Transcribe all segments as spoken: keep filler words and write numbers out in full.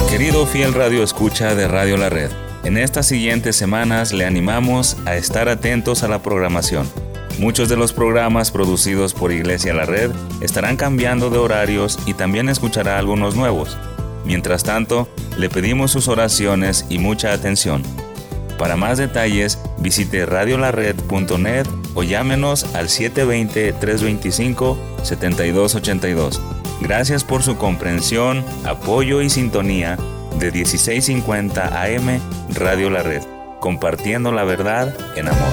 Querido fiel radio escucha de Radio La Red, en estas siguientes semanas le animamos a estar atentos a la programación. Muchos de los programas producidos por Iglesia La Red estarán cambiando de horarios y también escuchará algunos nuevos. Mientras tanto, le pedimos sus oraciones y mucha atención. Para más detalles, visite radio la red punto net o llámenos al siete dos cero, tres dos cinco, siete dos ocho dos. Gracias por su comprensión, apoyo y sintonía de dieciséis cincuenta A M Radio La Red, compartiendo la verdad en amor.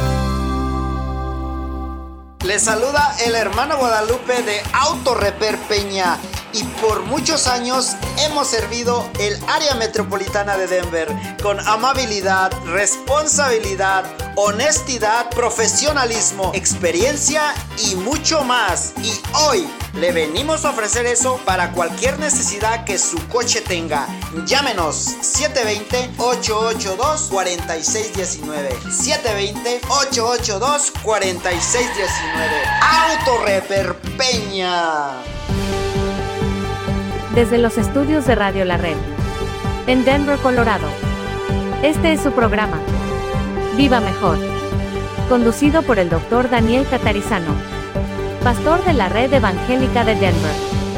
Les saluda el hermano Guadalupe de Auto Repair Peña y por muchos años hemos servido el área metropolitana de Denver con amabilidad, responsabilidad, honestidad, profesionalismo, experiencia y mucho más. Y hoy le venimos a ofrecer eso para cualquier necesidad que su coche tenga. Llámenos siete dos cero, ocho ocho dos, cuatro seis uno nueve. siete dos cero, ocho ocho dos, cuatro seis uno nueve. Auto Repair Peña. Desde los estudios de Radio La Red, en Denver, Colorado. Este es su programa, Viva Mejor, conducido por el doctor Daniel Catarizano, pastor de la Red Evangélica de Denver.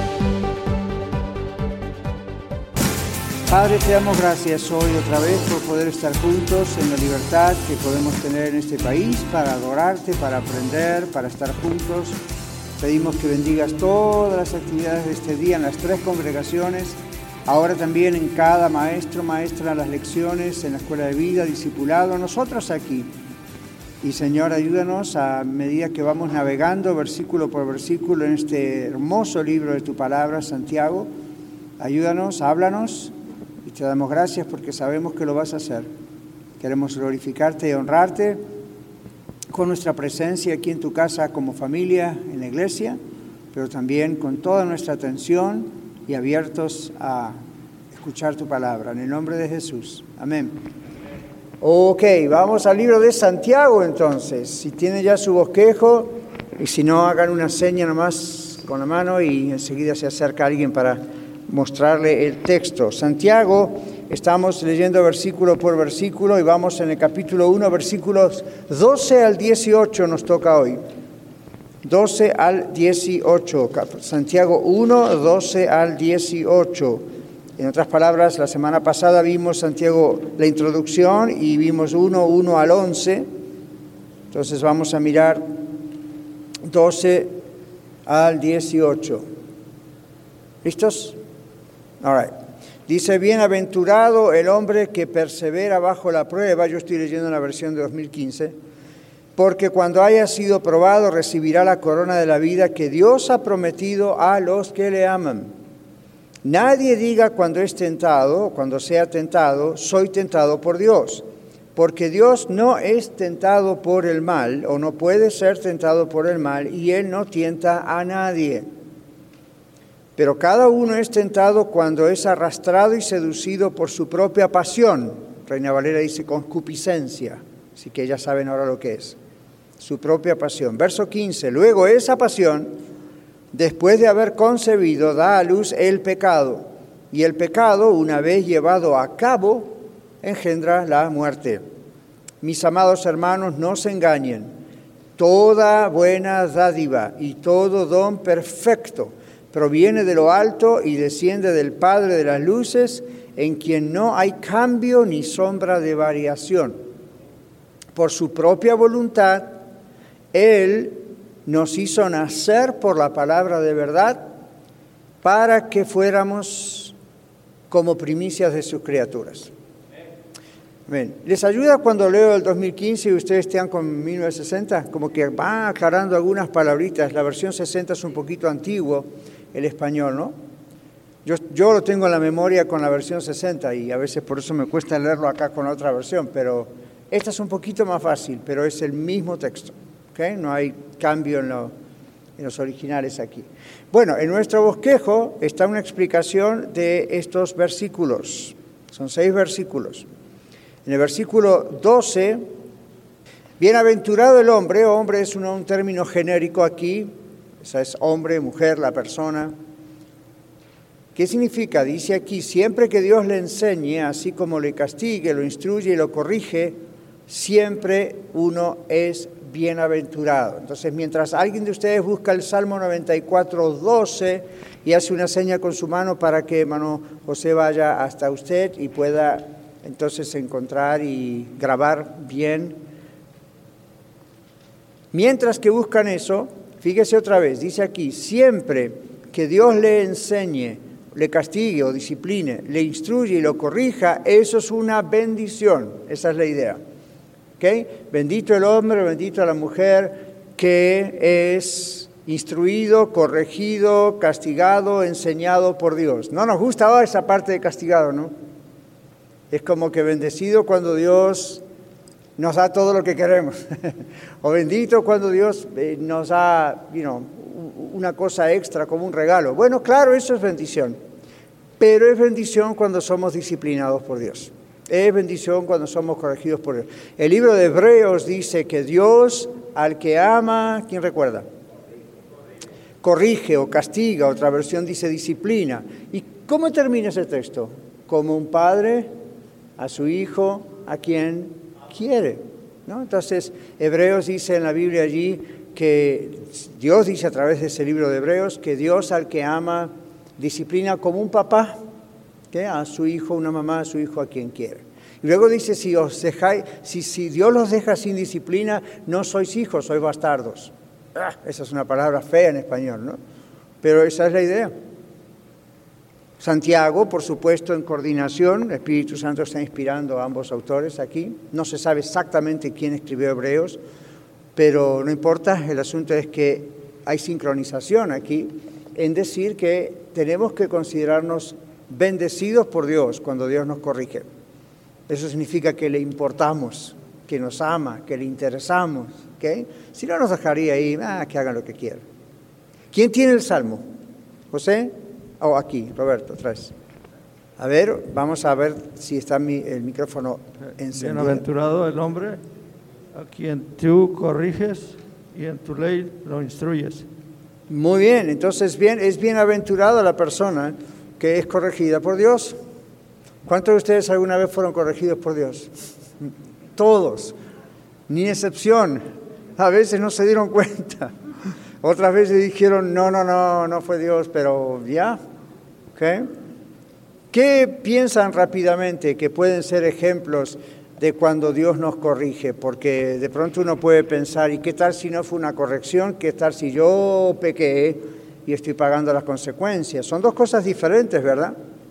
Padre, te damos gracias hoy otra vez por poder estar juntos en la libertad que podemos tener en este país para adorarte, para aprender, para estar juntos. Pedimos que bendigas todas las actividades de este día en las tres congregaciones, ahora también en cada maestro, maestra, las lecciones, en la escuela de vida, discipulado, nosotros aquí. Y Señor, ayúdanos a medida que vamos navegando versículo por versículo en este hermoso libro de tu palabra, Santiago. Ayúdanos, háblanos y te damos gracias porque sabemos que lo vas a hacer. Queremos glorificarte y honrarte con nuestra presencia aquí en tu casa como familia, en la iglesia, pero también con toda nuestra atención y abiertos a escuchar tu palabra. En el nombre de Jesús. Amén. Ok, vamos al libro de Santiago entonces. Si tiene ya su bosquejo, y si no, hagan una seña nomás con la mano y enseguida se acerca alguien para mostrarle el texto. Santiago, estamos leyendo versículo por versículo y vamos en el capítulo uno, versículos doce al dieciocho nos toca hoy. doce al dieciocho. Santiago uno, doce al dieciocho. En otras palabras, la semana pasada vimos Santiago la introducción y vimos uno, uno al once. Entonces vamos a mirar doce al dieciocho. ¿Listos? All right. Dice, bienaventurado el hombre que persevera bajo la prueba. Yo estoy leyendo la versión de dos mil quince. Porque cuando haya sido probado recibirá la corona de la vida que Dios ha prometido a los que le aman. Nadie diga cuando es tentado, cuando sea tentado, soy tentado por Dios. Porque Dios no es tentado por el mal, o no puede ser tentado por el mal, y Él no tienta a nadie. Pero cada uno es tentado cuando es arrastrado y seducido por su propia pasión. Reina Valera dice concupiscencia, así que ya saben ahora lo que es. Su propia pasión. Verso quince, luego esa pasión, después de haber concebido, da a luz el pecado. Y el pecado, una vez llevado a cabo, engendra la muerte. Mis amados hermanos, no se engañen. Toda buena dádiva y todo don perfecto proviene de lo alto y desciende del Padre de las luces, en quien no hay cambio ni sombra de variación. Por su propia voluntad, Él nos hizo nacer por la palabra de verdad para que fuéramos como primicias de sus criaturas. Bien. ¿Les ayuda cuando leo el dos mil quince y ustedes están con mil novecientos sesenta? Como que va aclarando algunas palabritas. La versión sesenta es un poquito antiguo, el español, ¿no? Yo, yo lo tengo en la memoria con la versión sesenta y a veces por eso me cuesta leerlo acá con otra versión, pero esta es un poquito más fácil, pero es el mismo texto, ¿ok? No hay cambio en, lo, en los originales aquí. Bueno, en nuestro bosquejo está una explicación de estos versículos. Son seis versículos. En el versículo doce, bienaventurado el hombre, hombre es un, un término genérico aquí, o sea, es hombre, mujer, la persona. ¿Qué significa? Dice aquí, siempre que Dios le enseñe, así como le castigue, lo instruye y lo corrige, siempre uno es bienaventurado. Entonces, mientras alguien de ustedes busca el Salmo noventa y cuatro, doce y hace una seña con su mano para que hermano José vaya hasta usted y pueda entonces encontrar y grabar bien. Mientras que buscan eso, fíjese otra vez, dice aquí, siempre que Dios le enseñe, le castigue o discipline, le instruye y lo corrija, eso es una bendición. Esa es la idea. ¿Okay? Bendito el hombre, bendito la mujer que es instruido, corregido, castigado, enseñado por Dios. No nos gusta ahora esa parte de castigado, ¿no? Es como que bendecido cuando Dios nos da todo lo que queremos. O bendito cuando Dios eh, nos da, you know, una cosa extra como un regalo. Bueno, claro, eso es bendición. Pero es bendición cuando somos disciplinados por Dios. Es bendición cuando somos corregidos por Dios. El libro de Hebreos dice que Dios al que ama, ¿quién recuerda? Corrige o castiga, otra versión dice disciplina. ¿Y cómo termina ese texto? Como un padre a su hijo, a quien quiere, ¿no? Entonces, Hebreos dice en la Biblia allí que Dios dice a través de ese libro de Hebreos que Dios al que ama disciplina como un papá, ¿qué? A su hijo, una mamá, a su hijo, a quien quiere. Y luego dice, si, os dejáis, si, si Dios los deja sin disciplina, no sois hijos, sois bastardos. Ah, esa es una palabra fea en español, ¿no? Pero esa es la idea. Santiago, por supuesto, en coordinación, el Espíritu Santo está inspirando a ambos autores aquí. No se sabe exactamente quién escribió Hebreos, pero no importa, el asunto es que hay sincronización aquí en decir que tenemos que considerarnos bendecidos por Dios cuando Dios nos corrige. Eso significa que le importamos, que nos ama, que le interesamos, ¿okay? Si no, nos dejaría ahí, ah, que hagan lo que quieran. ¿Quién tiene el Salmo? ¿José? O oh, aquí, Roberto, traes. A ver, vamos a ver si está mi, el micrófono encendido. Bienaventurado el hombre a quien tú corriges y en tu ley lo instruyes. Muy bien, entonces bien, es bienaventurado la persona que es corregida por Dios. ¿Cuántos de ustedes alguna vez fueron corregidos por Dios? Todos, ni excepción. A veces no se dieron cuenta. Otras veces dijeron, no, no, no, no fue Dios, pero ya. ¿Okay? ¿Qué piensan rápidamente que pueden ser ejemplos de cuando Dios nos corrige? Porque de pronto uno puede pensar, ¿y qué tal si no fue una corrección? ¿Qué tal si yo pequé y estoy pagando las consecuencias? Son dos cosas diferentes, ¿verdad?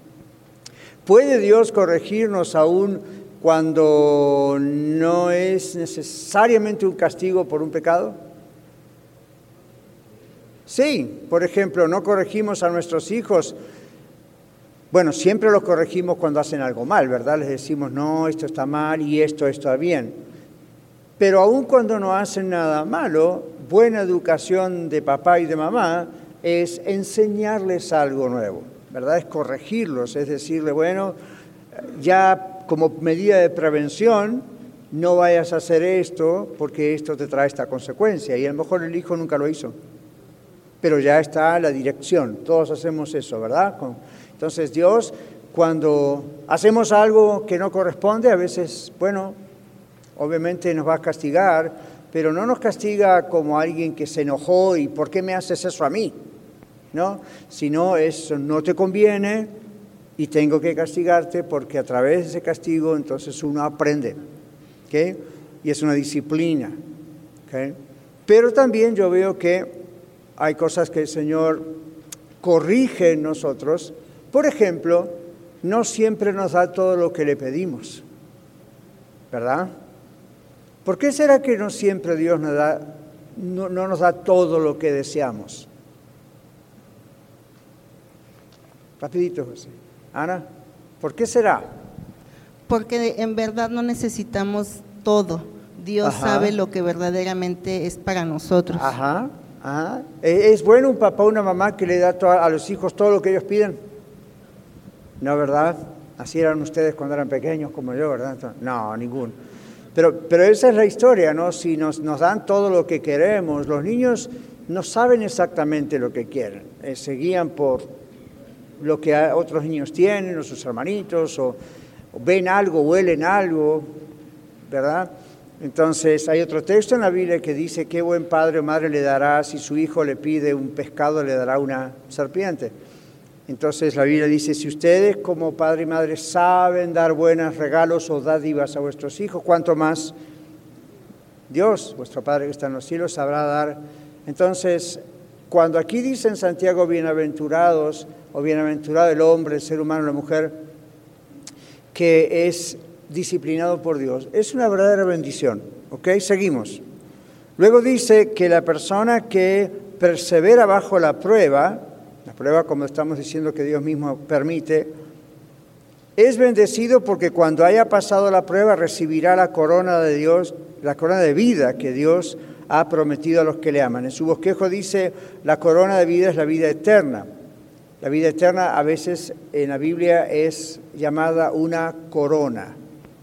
¿Puede Dios corregirnos aún cuando no es necesariamente un castigo por un pecado? Sí, por ejemplo, no corregimos a nuestros hijos. Bueno, siempre los corregimos cuando hacen algo mal, ¿verdad? Les decimos, no, esto está mal y esto está bien. Pero aun cuando no hacen nada malo, buena educación de papá y de mamá es enseñarles algo nuevo, ¿verdad? Es corregirlos, es decirle, bueno, ya como medida de prevención, no vayas a hacer esto porque esto te trae esta consecuencia. Y a lo mejor el hijo nunca lo hizo, pero ya está la dirección. Todos hacemos eso, ¿verdad? Entonces Dios, cuando hacemos algo que no corresponde, a veces, bueno, obviamente nos va a castigar, pero no nos castiga como alguien que se enojó y ¿por qué me haces eso a mí? ¿No? Sino eso no te conviene y tengo que castigarte porque a través de ese castigo entonces uno aprende, ¿okay? Y es una disciplina, ¿okay? Pero también yo veo que hay cosas que el Señor corrige en nosotros. Por ejemplo, no siempre nos da todo lo que le pedimos, ¿verdad? ¿Por qué será que no siempre Dios nos da, no, no nos da todo lo que deseamos? Rapidito, José. Ana, ¿por qué será? Porque en verdad no necesitamos todo. Dios Ajá. sabe lo que verdaderamente es para nosotros. Ajá, ajá. ¿Es bueno un papá o una mamá que le da a los hijos todo lo que ellos piden? No, ¿verdad? Así eran ustedes cuando eran pequeños como yo, ¿verdad? No, ninguno. Pero, pero esa es la historia, ¿no? Si nos, nos dan todo lo que queremos, los niños no saben exactamente lo que quieren. Eh, se guían por lo que otros niños tienen, o sus hermanitos, o, o ven algo, huelen algo, ¿verdad? Entonces, hay otro texto en la Biblia que dice, ¿qué buen padre o madre le dará si su hijo le pide un pescado, le dará una serpiente? Entonces, la Biblia dice, si ustedes como padre y madre saben dar buenos regalos o dádivas a vuestros hijos, ¿cuánto más Dios, vuestro Padre que está en los cielos, sabrá dar? Entonces, cuando aquí dice en Santiago, bienaventurados, o bienaventurado el hombre, el ser humano, la mujer, que es disciplinado por Dios, es una verdadera bendición. ¿Ok? Seguimos. Luego dice que la persona que persevera bajo la prueba, la prueba como estamos diciendo que Dios mismo permite, es bendecido porque cuando haya pasado la prueba recibirá la corona de Dios, la corona de vida que Dios ha prometido a los que le aman. En su bosquejo dice, la corona de vida es la vida eterna. La vida eterna a veces en la Biblia es llamada una corona.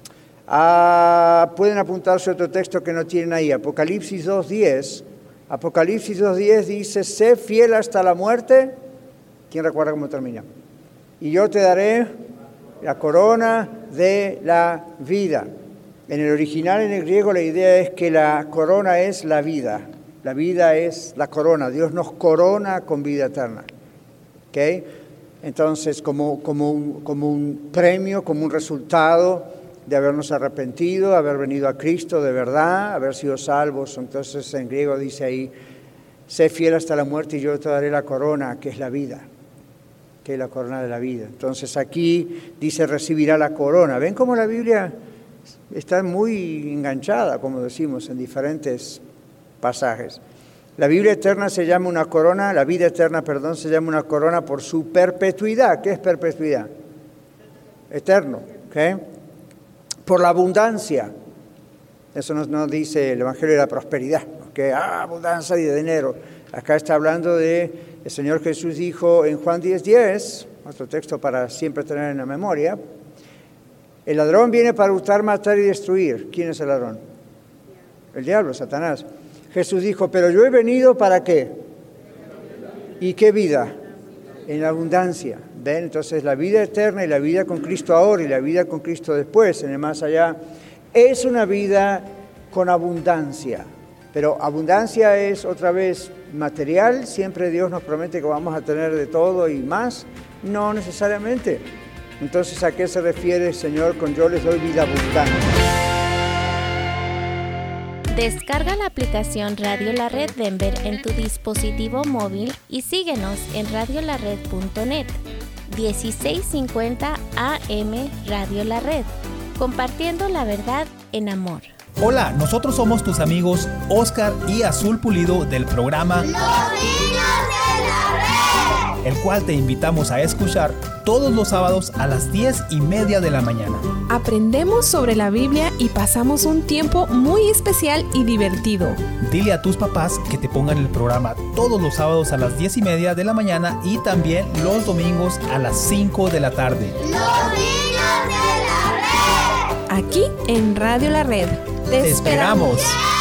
Ah, pueden apuntarse otro texto que no tienen ahí, Apocalipsis dos diez. Apocalipsis dos diez dice, sé fiel hasta la muerte. ¿Quién recuerda cómo termina? Y yo te daré la corona de la vida. En el original, en el griego, la idea es que la corona es la vida. La vida es la corona. Dios nos corona con vida eterna. ¿Okay? Entonces, como, como, un, como un premio, como un resultado de habernos arrepentido, haber venido a Cristo de verdad, haber sido salvos. Entonces, en griego dice ahí, sé fiel hasta la muerte y yo te daré la corona, que es la vida. Que es la corona de la vida. Entonces, aquí dice, recibirá la corona. ¿Ven cómo la Biblia está muy enganchada, como decimos, en diferentes pasajes? La Biblia eterna se llama una corona, la vida eterna, perdón, se llama una corona por su perpetuidad. ¿Qué es perpetuidad? Eterno, ¿ok? Por la abundancia. Eso nos, nos dice el Evangelio de la prosperidad, que ah, abundancia y de dinero. Acá está hablando de, el Señor Jesús dijo en Juan diez diez, otro texto para siempre tener en la memoria, el ladrón viene para hurtar, matar y destruir. ¿Quién es el ladrón? El diablo, Satanás. Jesús dijo, pero yo he venido ¿para qué? ¿Y qué vida? En la abundancia. ¿Ven? Entonces la vida eterna y la vida con Cristo ahora y la vida con Cristo después, en el más allá, es una vida con abundancia. Pero abundancia es otra vez material. Siempre Dios nos promete que vamos a tener de todo y más. No necesariamente. Entonces, ¿a qué se refiere el Señor con yo les doy vida abundante? Descarga la aplicación Radio La Red Denver en tu dispositivo móvil y síguenos en radio la red punto net. dieciséis cincuenta A M Radio La Red, compartiendo la verdad en amor. Hola, nosotros somos tus amigos Oscar y Azul Pulido del programa Los Niños de la Red, el cual te invitamos a escuchar todos los sábados a las diez y media de la mañana. Aprendemos sobre la Biblia y pasamos un tiempo muy especial y divertido. Dile a tus papás que te pongan el programa todos los sábados a las diez y media de la mañana y también los domingos a las cinco de la tarde. Los Niños de la Red. Aquí en Radio La Red. Te, Te esperamos.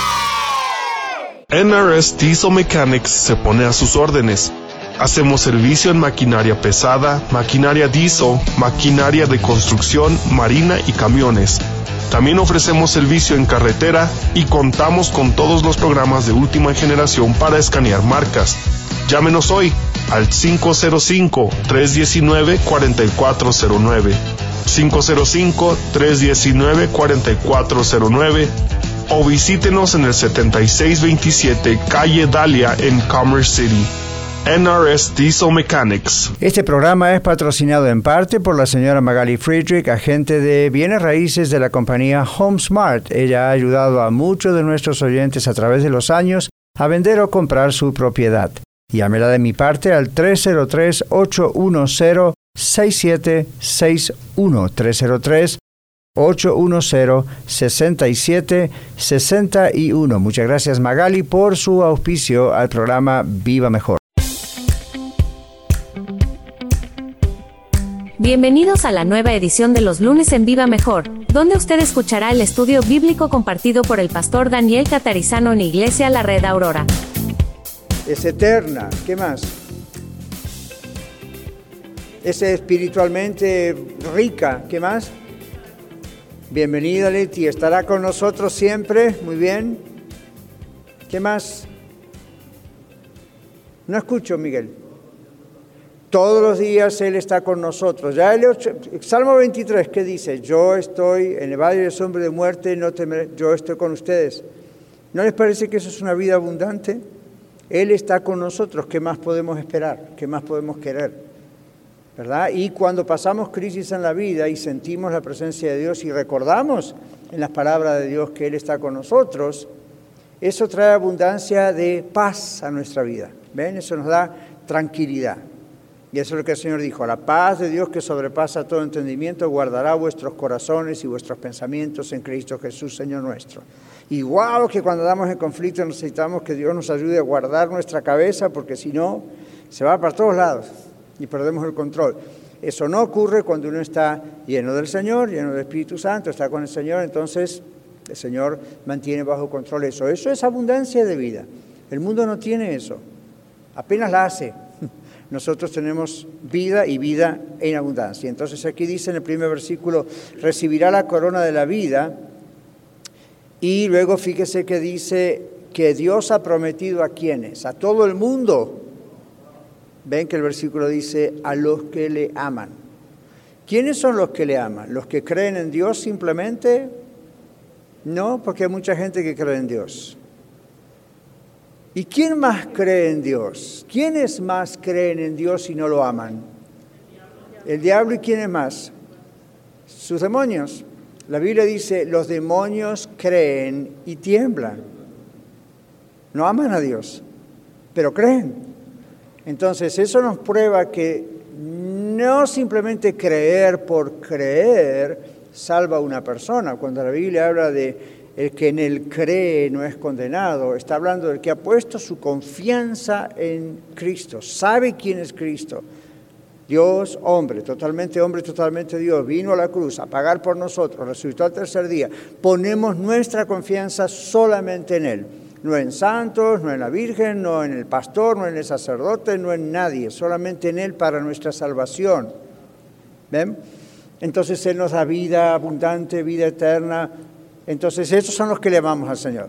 N R S Diesel Mechanics se pone a sus órdenes. Hacemos servicio en maquinaria pesada, maquinaria diesel, maquinaria de construcción, marina y camiones. También ofrecemos servicio en carretera y contamos con todos los programas de última generación para escanear marcas. Llámenos hoy al cinco cero cinco, tres uno nueve, cuatro cuatro cero nueve. cinco cero cinco, tres uno nueve, cuatro cuatro cero nueve o visítenos en el setenta y seis veintisiete Calle Dahlia en Commerce City. N R S Diesel Mechanics. Este programa es patrocinado en parte por la señora Magali Friedrich, agente de bienes raíces de la compañía HomeSmart. Ella ha ayudado a muchos de nuestros oyentes a través de los años a vender o comprar su propiedad. Llámela de mi parte al tres cero tres, ocho uno cero, seis siete seis uno, tres cero tres, ocho uno cero, seis siete seis uno. Muchas gracias, Magali, por su auspicio al programa Viva Mejor. Bienvenidos a la nueva edición de los lunes en Viva Mejor, donde usted escuchará el estudio bíblico compartido por el pastor Daniel Catarizano en Iglesia La Red Aurora. Es eterna. ¿Qué más? es espiritualmente rica. ¿Qué más? Bienvenida, Leti. ¿Estará con nosotros siempre? Muy bien. ¿Qué más? No escucho, Miguel. Todos los días Él está con nosotros. Ya el Salmo veintitrés, ¿qué dice? Yo estoy en el valle de sombra de muerte, no temeré, yo estoy con ustedes. ¿No les parece que eso es una vida abundante? Él está con nosotros. ¿Qué más podemos esperar? ¿Qué más podemos querer? ¿Verdad? Y cuando pasamos crisis en la vida y sentimos la presencia de Dios y recordamos en las palabras de Dios que Él está con nosotros, eso trae abundancia de paz a nuestra vida. ¿Ven? Eso nos da tranquilidad. Y eso es lo que el Señor dijo: la paz de Dios que sobrepasa todo entendimiento guardará vuestros corazones y vuestros pensamientos en Cristo Jesús, Señor nuestro. Igual que cuando damos en conflicto necesitamos que Dios nos ayude a guardar nuestra cabeza, porque si no, se va para todos lados y perdemos el control. Eso no ocurre cuando uno está lleno del Señor, lleno del Espíritu Santo, está con el Señor, entonces el Señor mantiene bajo control eso. Eso es abundancia de vida. El mundo no tiene eso, apenas la hace. Nosotros tenemos vida y vida en abundancia. Entonces aquí dice en el primer versículo, recibirá la corona de la vida. Y luego fíjese que dice que Dios ha prometido a quienes, a todo el mundo. Ven que el versículo dice, a los que le aman. ¿Quiénes son los que le aman? ¿Los que creen en Dios simplemente? No, porque hay mucha gente que cree en Dios. ¿Y quién más cree en Dios? ¿Quiénes más creen en Dios y no lo aman? El diablo. ¿Y quiénes más? Sus demonios. La Biblia dice, los demonios creen y tiemblan. No aman a Dios, pero creen. Entonces eso nos prueba que no simplemente creer por creer salva a una persona. Cuando la Biblia habla de el que en él cree no es condenado, está hablando del que ha puesto su confianza en Cristo, sabe quién es Cristo. Dios, hombre, totalmente hombre, totalmente Dios, vino a la cruz a pagar por nosotros, resucitó al tercer día. Ponemos nuestra confianza solamente en Él, no en santos, no en la Virgen, no en el pastor, no en el sacerdote, no en nadie, solamente en Él para nuestra salvación. ¿Ven? Entonces Él nos da vida abundante, vida eterna. Entonces esos son los que le amamos al Señor.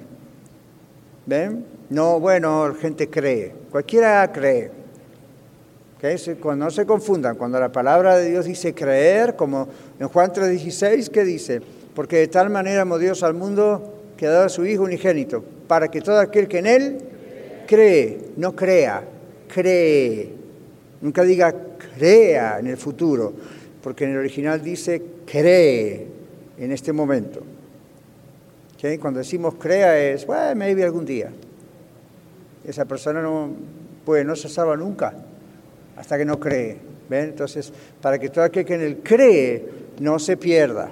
¿Ven? No, bueno, gente cree, cualquiera cree. ¿Okay? Cuando no se confundan, cuando la palabra de Dios dice creer, como en Juan tres dieciséis, ¿qué dice? Porque de tal manera amó Dios al mundo que ha dado a su Hijo unigénito, para que todo aquel que en Él cree, no crea, cree. Nunca diga crea en el futuro, porque en el original dice cree en este momento. ¿Okay? Cuando decimos crea es, well, maybe algún día. Esa persona no, pues, no se salva nunca hasta que no cree. ¿Ven? Entonces, para que todo aquel que en Él cree no se pierda.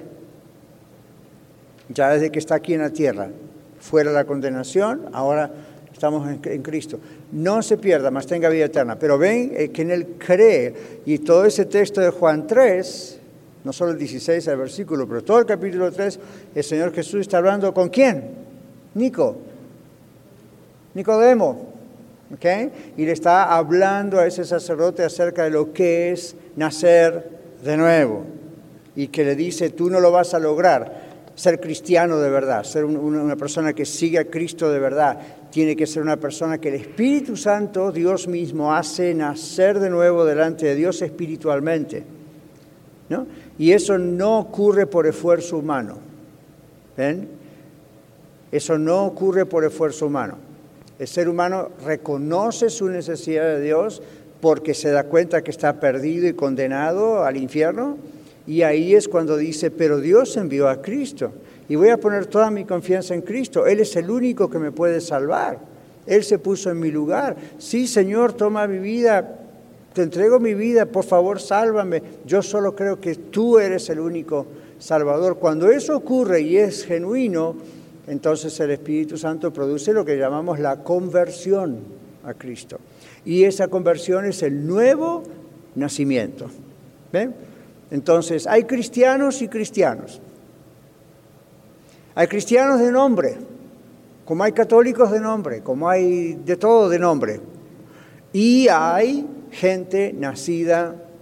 Ya desde que está aquí en la tierra, fuera la condenación, ahora estamos en, en Cristo. No se pierda, mas tenga vida eterna. Pero ven eh, que en Él cree, y todo ese texto de Juan tres, no solo el dieciséis el versículo, pero todo el capítulo tres, el Señor Jesús está hablando ¿con quién? Nico, Nicodemo, ¿ok? Y le está hablando a ese sacerdote acerca de lo que es nacer de nuevo, y que le dice, tú no lo vas a lograr, ser cristiano de verdad, ser un, una, una persona que sigue a Cristo de verdad, tiene que ser una persona que el Espíritu Santo, Dios mismo, hace nacer de nuevo delante de Dios espiritualmente, ¿no? Y eso no ocurre por esfuerzo humano. ¿Ven? Eso no ocurre por esfuerzo humano. El ser humano reconoce su necesidad de Dios porque se da cuenta que está perdido y condenado al infierno. Y ahí es cuando dice, pero Dios envió a Cristo. Y voy a poner toda mi confianza en Cristo. Él es el único que me puede salvar. Él se puso en mi lugar. Sí, Señor, toma mi vida. Te entrego mi vida, por favor, sálvame. Yo solo creo que tú eres el único Salvador. Cuando eso ocurre y es genuino, entonces el Espíritu Santo produce lo que llamamos la conversión a Cristo. Y esa conversión es el nuevo nacimiento. ¿Ven? Entonces, hay cristianos y cristianos. Hay cristianos de nombre, como hay católicos de nombre, como hay de todo de nombre. Y hay gente nacida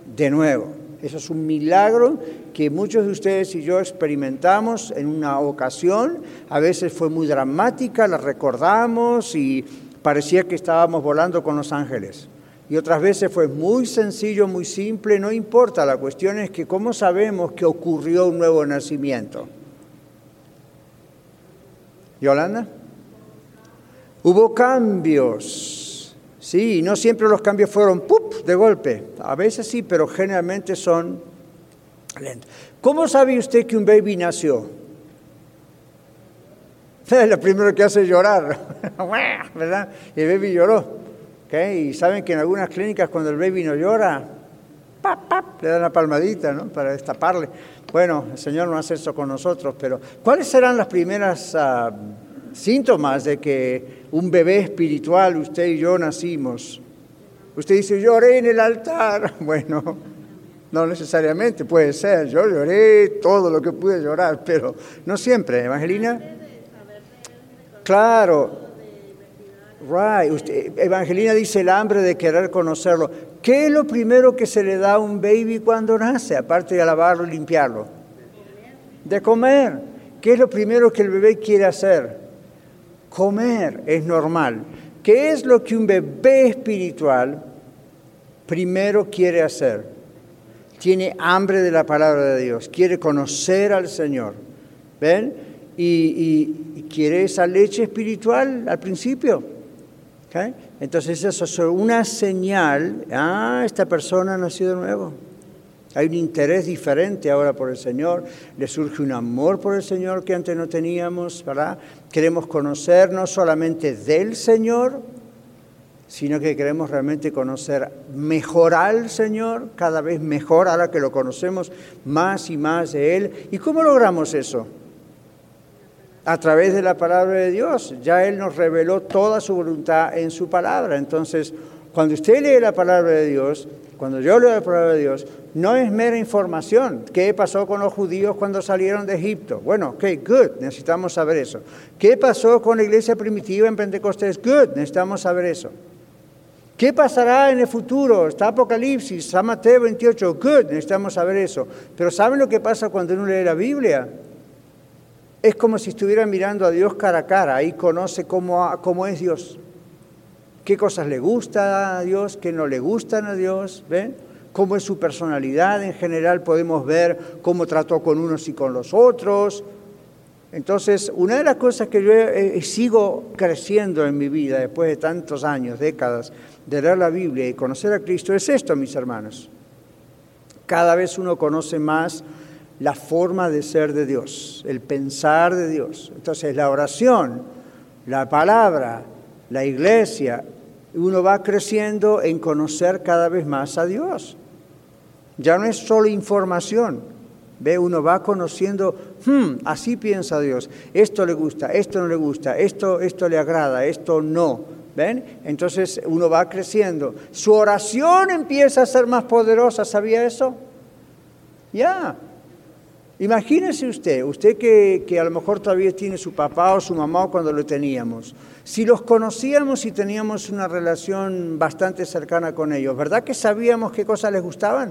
de nuevo. Eso es un milagro que muchos de ustedes y yo experimentamos en una ocasión. A veces fue muy dramática, la recordamos y parecía que estábamos volando con los ángeles. Y otras veces fue muy sencillo, muy simple, no importa. La cuestión es que ¿cómo sabemos que ocurrió un nuevo nacimiento? ¿Yolanda? Hubo cambios, sí, no siempre los cambios fueron ¡pup! De golpe. A veces sí, pero generalmente son lentos. ¿Cómo sabe usted que un baby nació? Lo primero que hace es llorar, ¿verdad? Y el baby lloró. ¿Okay? Y saben que en algunas clínicas cuando el baby no llora, ¡pap, pap! Le dan una palmadita, ¿no? Para destaparle. Bueno, el Señor no hace eso con nosotros, pero ¿cuáles serán las primeras uh, síntomas de que un bebé espiritual, usted y yo, nacimos? Usted dice, lloré en el altar. Bueno, no necesariamente, puede ser. Yo lloré todo lo que pude llorar, pero no siempre. ¿Evangelina? Claro. Right. Usted, Evangelina dice el hambre de querer conocerlo. ¿Qué es lo primero que se le da a un baby cuando nace, aparte de lavarlo y limpiarlo? De comer. ¿Qué es lo primero que el bebé quiere hacer? Comer, es normal. ¿Qué es lo que un bebé espiritual primero quiere hacer? Tiene hambre de la palabra de Dios, quiere conocer al Señor. ¿Ven? Y, y, y quiere esa leche espiritual al principio. ¿Okay? Entonces eso es una señal, ah, esta persona nació de nuevo. Hay un interés diferente ahora por el Señor, le surge un amor por el Señor que antes no teníamos, ¿verdad? Queremos conocer no solamente del Señor, sino que queremos realmente conocer mejor al Señor, cada vez mejor, ahora que lo conocemos más y más de Él. ¿Y cómo logramos eso? A través de la palabra de Dios. Ya Él nos reveló toda su voluntad en su palabra. Entonces, cuando usted lee la palabra de Dios, cuando yo leo la palabra de Dios, no es mera información. ¿Qué pasó con los judíos cuando salieron de Egipto? Bueno, ok, good, necesitamos saber eso. ¿Qué pasó con la iglesia primitiva en Pentecostés? Good, necesitamos saber eso. ¿Qué pasará en el futuro? Está Apocalipsis, está Mateo veintiocho, good, necesitamos saber eso. Pero ¿saben lo que pasa cuando uno lee la Biblia? Es como si estuviera mirando a Dios cara a cara, ahí conoce cómo, cómo es Dios, qué cosas le gusta a Dios, qué no le gustan a Dios, ¿ven? Cómo es su personalidad en general, podemos ver cómo trató con unos y con los otros. Entonces, una de las cosas que yo eh, sigo creciendo en mi vida, después de tantos años, décadas, de leer la Biblia y conocer a Cristo, es esto, mis hermanos. Cada vez uno conoce más la forma de ser de Dios, el pensar de Dios. Entonces la oración, la palabra, la iglesia, uno va creciendo en conocer cada vez más a Dios. Ya no es solo información, ve, uno va conociendo, hmm, así piensa Dios, esto le gusta, esto no le gusta, esto, esto le agrada, esto no. ¿Ven? Entonces uno va creciendo. Su oración empieza a ser más poderosa, ¿sabía eso? Ya. Yeah. Imagínese usted, usted que, que a lo mejor todavía tiene su papá o su mamá cuando lo teníamos. Si los conocíamos y teníamos una relación bastante cercana con ellos, ¿verdad que sabíamos qué cosas les gustaban?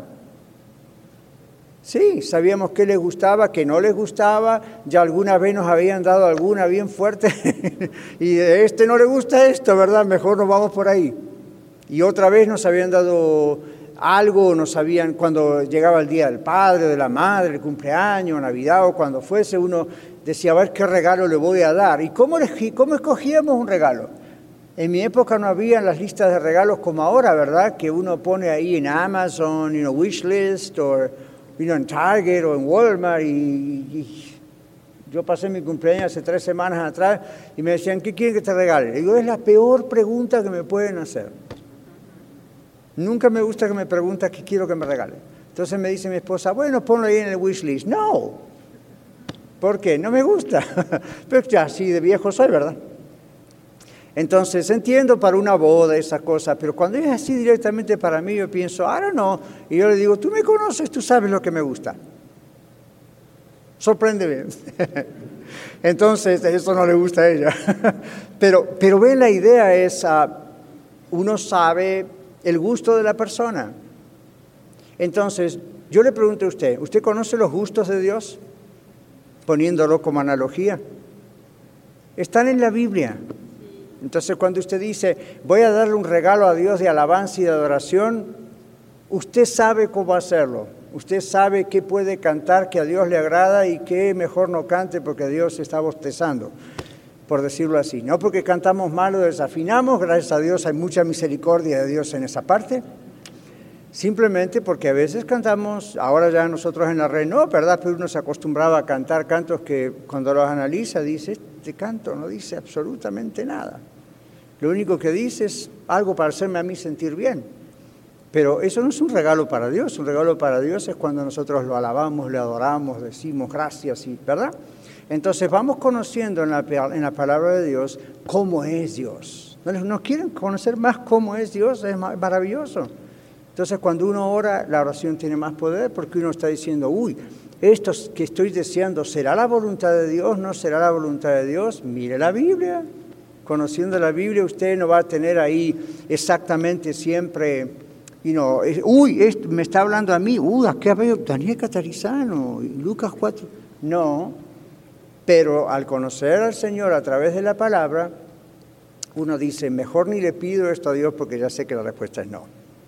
Sí, sabíamos qué les gustaba, qué no les gustaba. Ya alguna vez nos habían dado alguna bien fuerte y de este no le gusta esto, ¿verdad? Mejor nos vamos por ahí. Y otra vez nos habían dado algo, no sabían, cuando llegaba el día del padre, de la madre, el cumpleaños, Navidad o cuando fuese, uno decía, a ver qué regalo le voy a dar. ¿Y cómo, cómo escogíamos un regalo? En mi época no había las listas de regalos como ahora, ¿verdad? Que uno pone ahí en Amazon, you know, Wishlist, o you know, en Target o en Walmart. Y, y yo pasé mi cumpleaños hace tres semanas atrás y me decían, ¿qué quieren que te regale? Y digo, es la peor pregunta que me pueden hacer. Nunca me gusta que me pregunten qué quiero que me regale. Entonces me dice mi esposa, bueno, ponlo ahí en el wishlist. No. ¿Por qué? No me gusta. Pero ya, así de viejo soy, ¿verdad? Entonces entiendo para una boda esas cosas, pero cuando es así directamente para mí, yo pienso, I don't know. Y yo le digo, tú me conoces, tú sabes lo que me gusta. Sorpréndeme. Entonces, eso no le gusta a ella. pero, pero ven, la idea es, uh, uno sabe el gusto de la persona. Entonces, yo le pregunto a usted, ¿usted conoce los gustos de Dios? Poniéndolo como analogía. Están en la Biblia. Entonces, cuando usted dice, voy a darle un regalo a Dios de alabanza y de adoración, usted sabe cómo hacerlo. Usted sabe qué puede cantar que a Dios le agrada y qué mejor no cante porque Dios está bostezando, por decirlo así. No porque cantamos mal o desafinamos, gracias a Dios hay mucha misericordia de Dios en esa parte. Simplemente porque a veces cantamos, ahora ya nosotros en la red no, ¿verdad? Pero uno se acostumbraba a cantar cantos que cuando los analiza dice, este canto no dice absolutamente nada. Lo único que dice es algo para hacerme a mí sentir bien. Pero eso no es un regalo para Dios. Un regalo para Dios es cuando nosotros lo alabamos, le adoramos, decimos gracias, y, ¿verdad? Entonces vamos conociendo en la, en la palabra de Dios cómo es Dios. ¿No, ¿No quieren conocer más cómo es Dios? Es maravilloso. Entonces cuando uno ora, la oración tiene más poder porque uno está diciendo, uy, esto que estoy deseando, ¿será la voluntad de Dios? ¿No será la voluntad de Dios? Mire la Biblia. Conociendo la Biblia usted no va a tener ahí exactamente siempre... Y no, es, uy, esto me está hablando a mí, uy, aquí veo Daniel Catarizano, Lucas cuatro. No, pero al conocer al Señor a través de la palabra, uno dice, mejor ni le pido esto a Dios porque ya sé que la respuesta es no.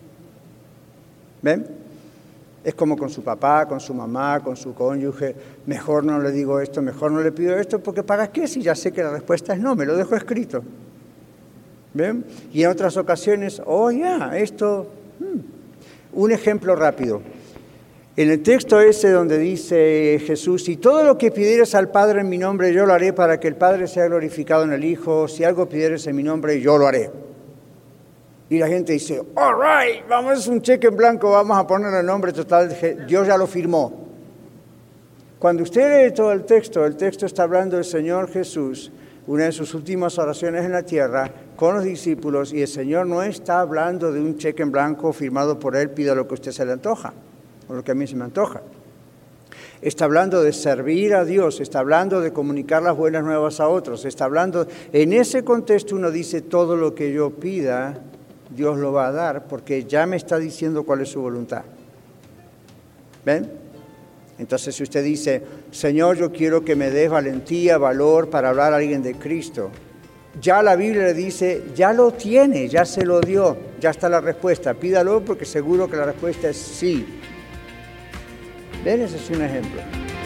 ¿Ven? Es como con su papá, con su mamá, con su cónyuge, mejor no le digo esto, mejor no le pido esto, porque ¿para qué? Si ya sé que la respuesta es no, me lo dejo escrito. ¿Ven? Y en otras ocasiones, oh ya, esto... Un ejemplo rápido. En el texto ese donde dice Jesús, si todo lo que pidieres al Padre en mi nombre, yo lo haré para que el Padre sea glorificado en el Hijo. Si algo pidieres en mi nombre, yo lo haré. Y la gente dice, all right, vamos, es un cheque en blanco, vamos a poner el nombre total, Dios ya lo firmó. Cuando usted lee todo el texto, el texto está hablando del Señor Jesús, una de sus últimas oraciones en la tierra, con los discípulos, y el Señor no está hablando de un cheque en blanco firmado por Él, pida lo que a usted se le antoja, o lo que a mí se me antoja. Está hablando de servir a Dios, está hablando de comunicar las buenas nuevas a otros, está hablando, en ese contexto uno dice, todo lo que yo pida, Dios lo va a dar, porque ya me está diciendo cuál es su voluntad. ¿Ven? Entonces, si usted dice, Señor, yo quiero que me des valentía, valor para hablar a alguien de Cristo, ya la Biblia le dice, ya lo tiene, ya se lo dio, ya está la respuesta. Pídalo porque seguro que la respuesta es sí. ¿Ven? Ese es un ejemplo.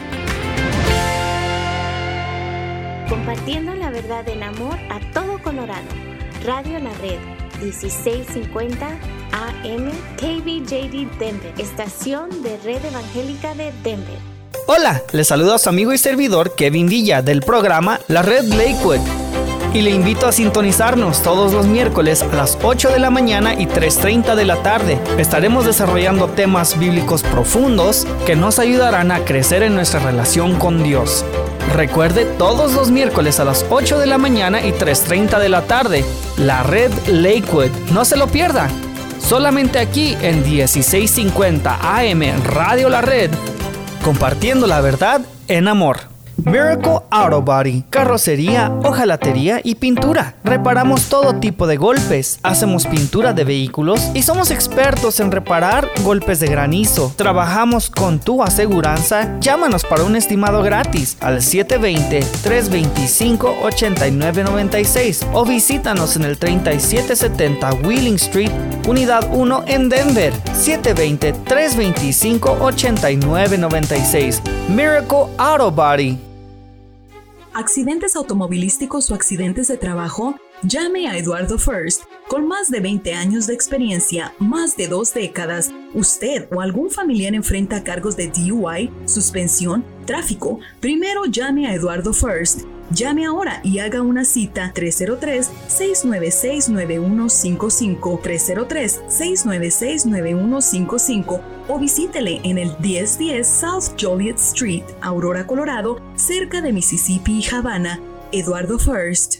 Compartiendo la verdad en amor a todo Colorado. Radio La Red, dieciséis cincuenta A M K B J D Denver, estación de Red Evangélica de Denver. Hola, les saluda a su amigo y servidor Kevin Villa del programa La Red Lakewood. Y le invito a sintonizarnos todos los miércoles a las ocho de la mañana y tres treinta de la tarde. Estaremos desarrollando temas bíblicos profundos que nos ayudarán a crecer en nuestra relación con Dios. Recuerde, todos los miércoles a las ocho de la mañana y tres treinta de la tarde, La Red Lakewood. No se lo pierda. Solamente aquí en dieciséis cincuenta A M Radio La Red, compartiendo la verdad en amor. Miracle Auto Body, carrocería, hojalatería y pintura. Reparamos todo tipo de golpes, hacemos pintura de vehículos y somos expertos en reparar golpes de granizo. Trabajamos con tu aseguranza. Llámanos para un estimado gratis al siete dos cero, tres dos cinco, ocho nueve nueve seis o visítanos en el treinta y siete setenta Wheeling Street, Unidad uno en Denver. siete dos cero, tres dos cinco, ocho nueve nueve seis. Miracle Auto Body. ¿Accidentes automovilísticos o accidentes de trabajo? Llame a Eduardo First. Con más de veinte años de experiencia, más de dos décadas, usted o algún familiar enfrenta cargos de D U I, suspensión, tráfico. Primero llame a Eduardo First. Llame ahora y haga una cita tres cero tres, seis nueve seis, nueve uno cinco cinco, tres cero tres, seis nueve seis, nueve uno cinco cinco o visítele en el diez diez South Joliet Street, Aurora, Colorado, cerca de Mississippi y Havana. Eduardo First.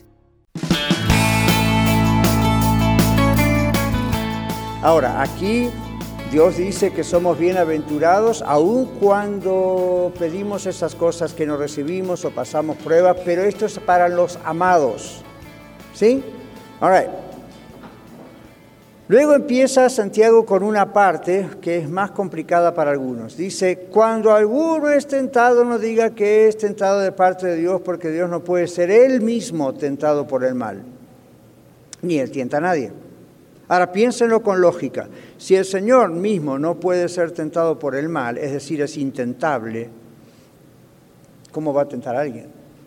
Ahora, aquí Dios dice que somos bienaventurados aun cuando pedimos esas cosas que no recibimos o pasamos pruebas, pero esto es para los amados. ¿Sí? All right. Luego empieza Santiago con una parte que es más complicada para algunos. Dice, cuando alguno es tentado, no diga que es tentado de parte de Dios, porque Dios no puede ser Él mismo tentado por el mal, ni Él tienta a nadie. Ahora piénsenlo con lógica. Si el Señor mismo no puede ser tentado por el mal, es decir, es intentable, ¿cómo va a tentar a alguien?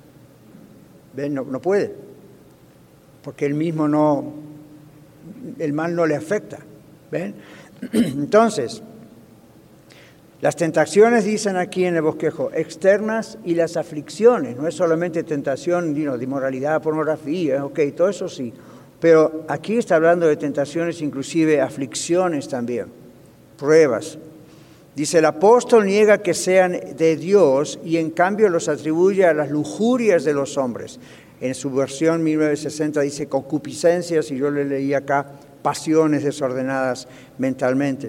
¿Ven? No, no puede, porque Él mismo no... el mal no le afecta. ¿Ven? Entonces, las tentaciones, dicen aquí en el bosquejo, externas y las aflicciones. No es solamente tentación, you know, de inmoralidad, pornografía, ok, todo eso sí. Pero aquí está hablando de tentaciones, inclusive aflicciones también, pruebas. Dice, el apóstol niega que sean de Dios y en cambio los atribuye a las lujurias de los hombres. En su versión mil novecientos sesenta dice concupiscencias y yo le leí acá pasiones desordenadas mentalmente.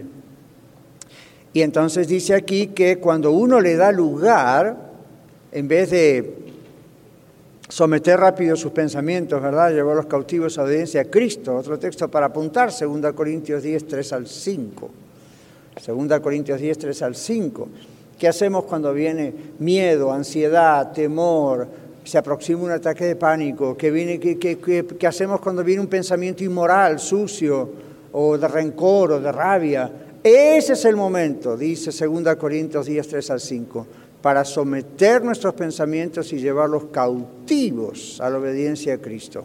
Y entonces dice aquí que cuando uno le da lugar, en vez de someter rápido sus pensamientos, ¿verdad? Llevó a los cautivos a obediencia a Cristo. Otro texto para apuntar, segunda Corintios diez, tres al cinco. segunda Corintios diez, tres al cinco. ¿Qué hacemos cuando viene miedo, ansiedad, temor, se aproxima un ataque de pánico? ¿Qué, viene, qué, qué, qué, qué hacemos cuando viene un pensamiento inmoral, sucio, o de rencor, o de rabia? Ese es el momento, dice segunda Corintios diez, tres al cinco, para someter nuestros pensamientos y llevarlos cautivos a la obediencia a Cristo.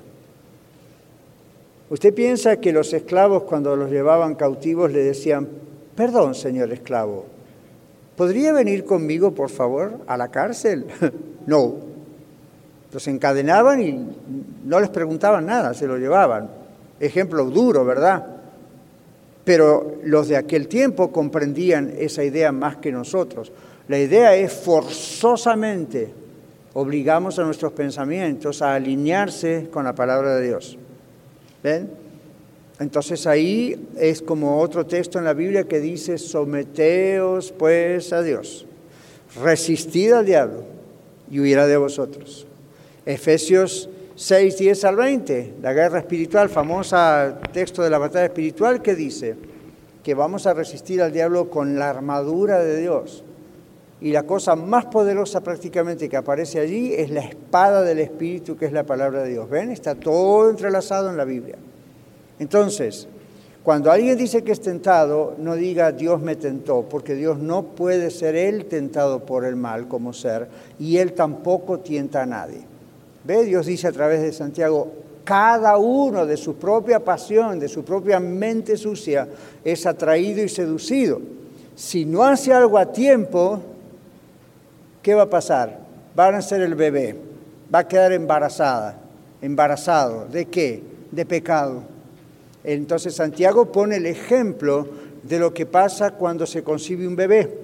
¿Usted piensa que los esclavos cuando los llevaban cautivos le decían, perdón, señor esclavo, ¿podría venir conmigo, por favor, a la cárcel? No. Los encadenaban y no les preguntaban nada, se lo llevaban. Ejemplo duro, ¿verdad? Pero los de aquel tiempo comprendían esa idea más que nosotros. La idea es forzosamente obligamos a nuestros pensamientos a alinearse con la palabra de Dios. ¿Ven? Entonces ahí es como otro texto en la Biblia que dice, someteos pues a Dios, resistid al diablo y huirá de vosotros. Efesios seis, diez al veinte, la guerra espiritual, famosa texto de la batalla espiritual que dice que vamos a resistir al diablo con la armadura de Dios. Y la cosa más poderosa prácticamente que aparece allí es la espada del Espíritu, que es la palabra de Dios. ¿Ven? Está todo entrelazado en la Biblia. Entonces, cuando alguien dice que es tentado, no diga Dios me tentó, porque Dios no puede ser Él tentado por el mal como ser, y Él tampoco tienta a nadie. ¿Ve? Dios dice a través de Santiago, cada uno de su propia pasión, de su propia mente sucia, es atraído y seducido. Si no hace algo a tiempo, ¿qué va a pasar? Va a nacer el bebé, va a quedar embarazada, embarazado. ¿De qué? De pecado. Entonces Santiago pone el ejemplo de lo que pasa cuando se concibe un bebé.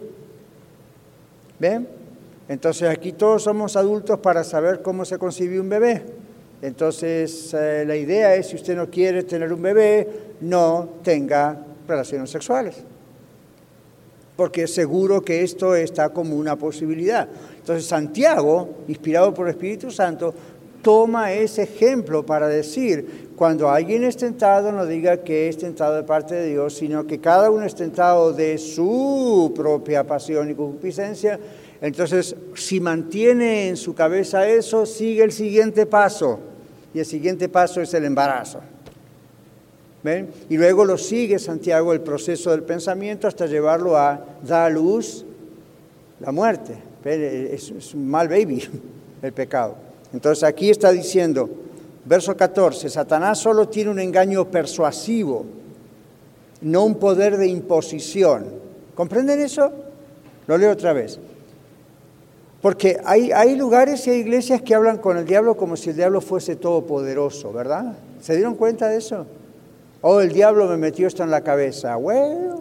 ¿Ven? Entonces aquí todos somos adultos para saber cómo se concibe un bebé. Entonces eh, la idea es, si usted no quiere tener un bebé, no tenga relaciones sexuales. Porque seguro que esto está como una posibilidad. Entonces Santiago, inspirado por el Espíritu Santo, toma ese ejemplo para decir, cuando alguien es tentado, no diga que es tentado de parte de Dios, sino que cada uno es tentado de su propia pasión y concupiscencia. Entonces, si mantiene en su cabeza eso, sigue el siguiente paso. Y el siguiente paso es el embarazo. ¿Ven? Y luego lo sigue Santiago el proceso del pensamiento hasta llevarlo a dar a luz la muerte. ¿Ven? Es, es un mal baby, el pecado. Entonces aquí está diciendo, verso catorce, Satanás solo tiene un engaño persuasivo, no un poder de imposición. ¿Comprenden eso? Lo leo otra vez. Porque hay, hay lugares y hay iglesias que hablan con el diablo como si el diablo fuese todopoderoso, ¿verdad? ¿Se dieron cuenta de eso? Oh, el diablo me metió esto en la cabeza. Bueno,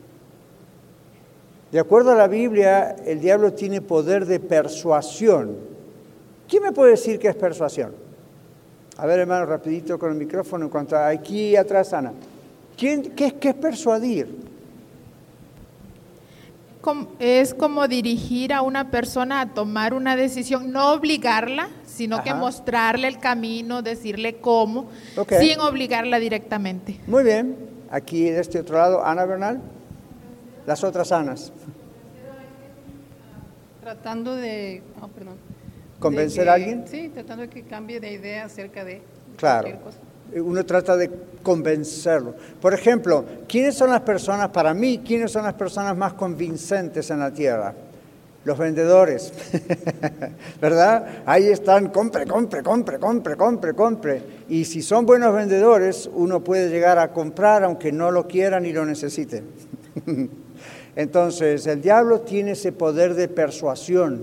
de acuerdo a la Biblia, el diablo tiene poder de persuasión. ¿Quién me puede decir qué es persuasión? A ver, hermano, rapidito con el micrófono, en cuanto a aquí atrás, Ana. ¿Quién, qué, ¿Qué es persuadir? Es como dirigir a una persona a tomar una decisión, no obligarla, sino Ajá. que mostrarle el camino, decirle cómo, okay. sin obligarla directamente. Muy bien. Aquí de este otro lado, Ana Bernal. Las otras Anas. Tratando de... Oh, perdón. ¿Convencer de que, a alguien? Sí, tratando de que cambie de idea acerca de claro. cualquier cosa. Uno trata de convencerlo. Por ejemplo, ¿quiénes son las personas, para mí, quiénes son las personas más convincentes en la tierra? Los vendedores, ¿verdad? Ahí están, compre, compre, compre, compre, compre, compre. Y si son buenos vendedores, uno puede llegar a comprar aunque no lo quiera ni lo necesite. Entonces, el diablo tiene ese poder de persuasión.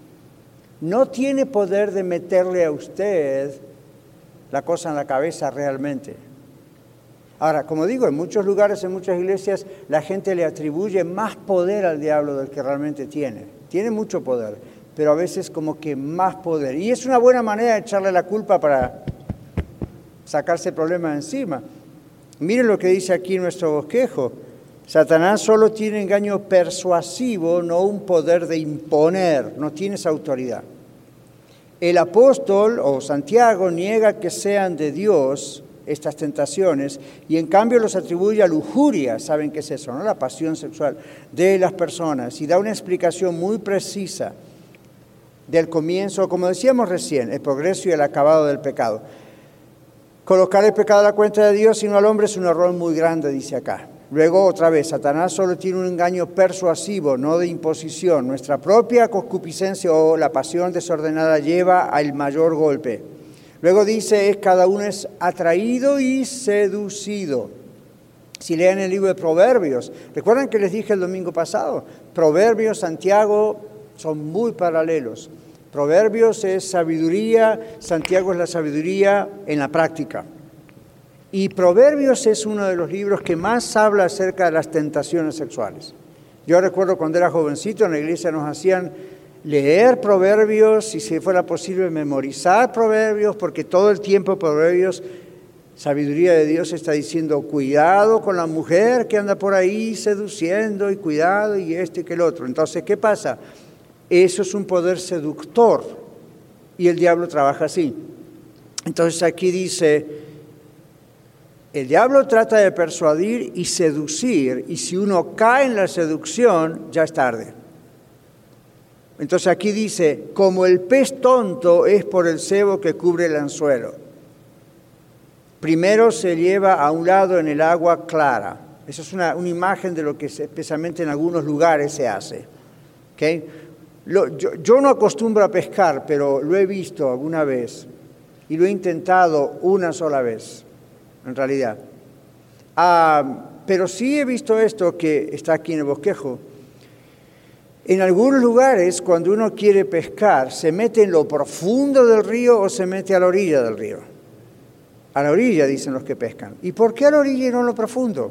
No tiene poder de meterle a usted la cosa en la cabeza realmente. Ahora, como digo, en muchos lugares, en muchas iglesias, la gente le atribuye más poder al diablo del que realmente tiene. Tiene mucho poder, pero a veces como que más poder. Y es una buena manera de echarle la culpa para sacarse el problema de encima. Miren lo que dice aquí nuestro bosquejo. Satanás solo tiene engaño persuasivo, no un poder de imponer, no tiene esa autoridad. El apóstol o Santiago niega que sean de Dios estas tentaciones y en cambio los atribuye a lujuria, ¿saben qué es eso, no? La pasión sexual de las personas, y da una explicación muy precisa del comienzo, como decíamos recién, el progreso y el acabado del pecado. Colocar el pecado a la cuenta de Dios y no al hombre es un error muy grande, dice acá. Luego, otra vez, Satanás solo tiene un engaño persuasivo, no de imposición. Nuestra propia concupiscencia o la pasión desordenada lleva al mayor golpe. Luego dice, es cada uno es atraído y seducido. Si leen el libro de Proverbios, ¿recuerdan que les dije el domingo pasado? Proverbios, Santiago son muy paralelos. Proverbios es sabiduría, Santiago es la sabiduría en la práctica. Y Proverbios es uno de los libros que más habla acerca de las tentaciones sexuales. Yo recuerdo cuando era jovencito en la iglesia nos hacían leer Proverbios y si fuera posible memorizar Proverbios, porque todo el tiempo Proverbios, sabiduría de Dios, está diciendo cuidado con la mujer que anda por ahí seduciendo y cuidado y este y que el otro. Entonces, ¿qué pasa? Eso es un poder seductor y el diablo trabaja así. Entonces aquí dice... El diablo trata de persuadir y seducir, y si uno cae en la seducción, ya es tarde. Entonces aquí dice, como el pez tonto es por el cebo que cubre el anzuelo. Primero se lleva a un lado en el agua clara. Esa es una, una imagen de lo que especialmente en algunos lugares se hace. ¿Okay? Lo, yo, yo no acostumbro a pescar, pero lo he visto alguna vez, y lo he intentado una sola vez. En realidad. Ah, pero sí he visto esto que está aquí en el bosquejo. En algunos lugares, cuando uno quiere pescar, se mete en lo profundo del río o se mete a la orilla del río. A la orilla, dicen los que pescan. ¿Y por qué a la orilla y no a lo profundo?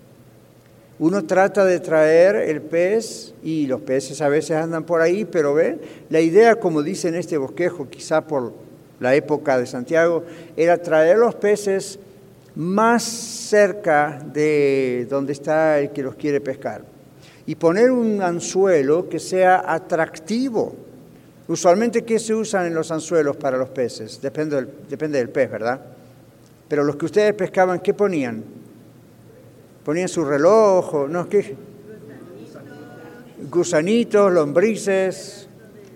Uno trata de traer el pez y los peces a veces andan por ahí, pero ven, la idea, como dice en este bosquejo, quizá por la época de Santiago, era traer los peces más cerca de donde está el que los quiere pescar y poner un anzuelo que sea atractivo. Usualmente, ¿qué se usan en los anzuelos para los peces? Depende del, depende del pez, ¿verdad? Pero los que ustedes pescaban, ¿qué ponían? Ponían su reloj, o, ¿no? ¿Qué? Gusanitos, lombrices.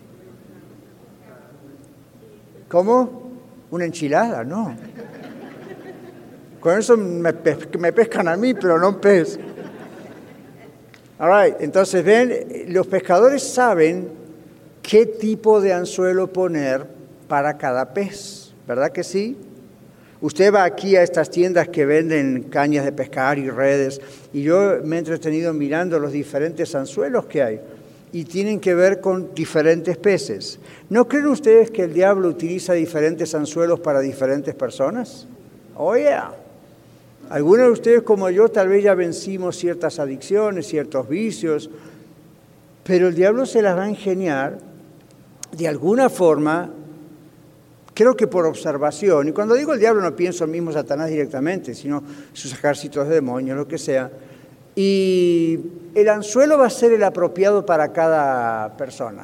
¿Cómo? Una enchilada, no. Con eso me, pes- me pescan a mí, pero no un pez. All right, entonces ven, los pescadores saben qué tipo de anzuelo poner para cada pez, ¿verdad que sí? Usted va aquí a estas tiendas que venden cañas de pescar y redes, y yo me he entretenido mirando los diferentes anzuelos que hay, y tienen que ver con diferentes peces. ¿No creen ustedes que el diablo utiliza diferentes anzuelos para diferentes personas? Oh, yeah. Algunos de ustedes, como yo, tal vez ya vencimos ciertas adicciones, ciertos vicios, pero el diablo se las va a ingeniar de alguna forma, creo que por observación. Y cuando digo el diablo no pienso en mismo Satanás directamente, sino sus ejércitos de demonios, lo que sea. Y el anzuelo va a ser el apropiado para cada persona.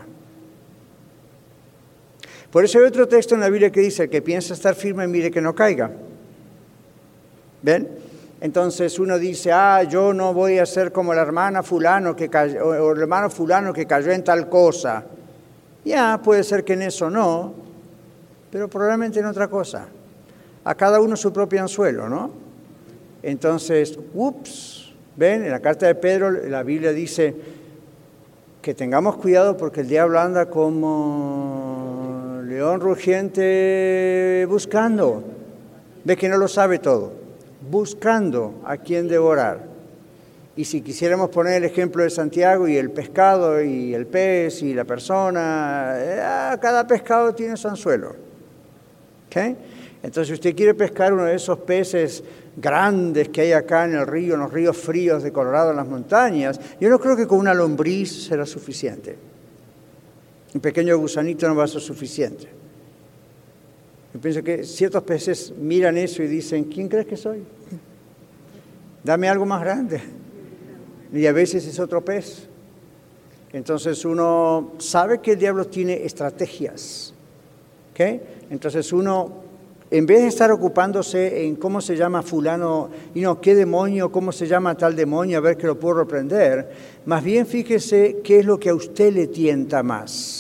Por eso hay otro texto en la Biblia que dice, el que piensa estar firme, mire que no caiga. ¿Ven? Entonces uno dice, ah, yo no voy a ser como la hermana fulano que cayó, o el hermano fulano que cayó en tal cosa. Ya, puede ser que en eso no, pero probablemente en otra cosa. A cada uno su propio anzuelo, ¿no? Entonces, ups, ven, en la carta de Pedro la Biblia dice que tengamos cuidado porque el diablo anda como león rugiente buscando. Ve que no lo sabe todo. Buscando a quien devorar. Y si quisiéramos poner el ejemplo de Santiago y el pescado y el pez y la persona, eh, cada pescado tiene su anzuelo. ¿Okay? Entonces, si usted quiere pescar uno de esos peces grandes que hay acá en el río, en los ríos fríos de Colorado, en las montañas, yo no creo que con una lombriz será suficiente. Un pequeño gusanito no va a ser suficiente. Yo pienso que ciertos peces miran eso y dicen, ¿quién crees que soy? Dame algo más grande. Y a veces es otro pez. Entonces uno sabe que el diablo tiene estrategias. ¿Okay? Entonces uno, en vez de estar ocupándose en cómo se llama fulano, y no, qué demonio, cómo se llama tal demonio, a ver que lo puedo reprender, más bien fíjese qué es lo que a usted le tienta más.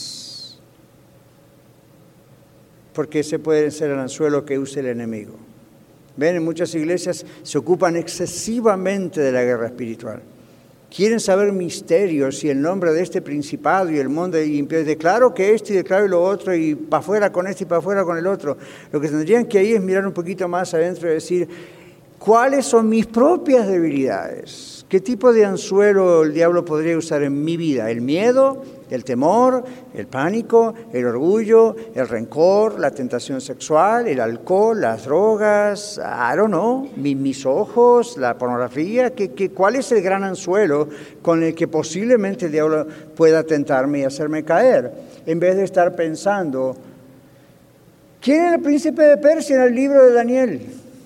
Porque ese puede ser el anzuelo que use el enemigo. Ven, en muchas iglesias se ocupan excesivamente de la guerra espiritual. Quieren saber misterios y el nombre de este principado y el mundo, y declaro que esto y declaro lo otro, y para afuera con este y para afuera con el otro. Lo que tendrían que ahí es mirar un poquito más adentro y decir, ¿cuáles son mis propias debilidades? ¿Qué tipo de anzuelo el diablo podría usar en mi vida? ¿El miedo, el temor, el pánico, el orgullo, el rencor, la tentación sexual, el alcohol, las drogas? I don't know, mis ojos, la pornografía. ¿Qué, qué, ¿Cuál es el gran anzuelo con el que posiblemente el diablo pueda tentarme y hacerme caer? En vez de estar pensando, ¿quién era el príncipe de Persia en el libro de Daniel?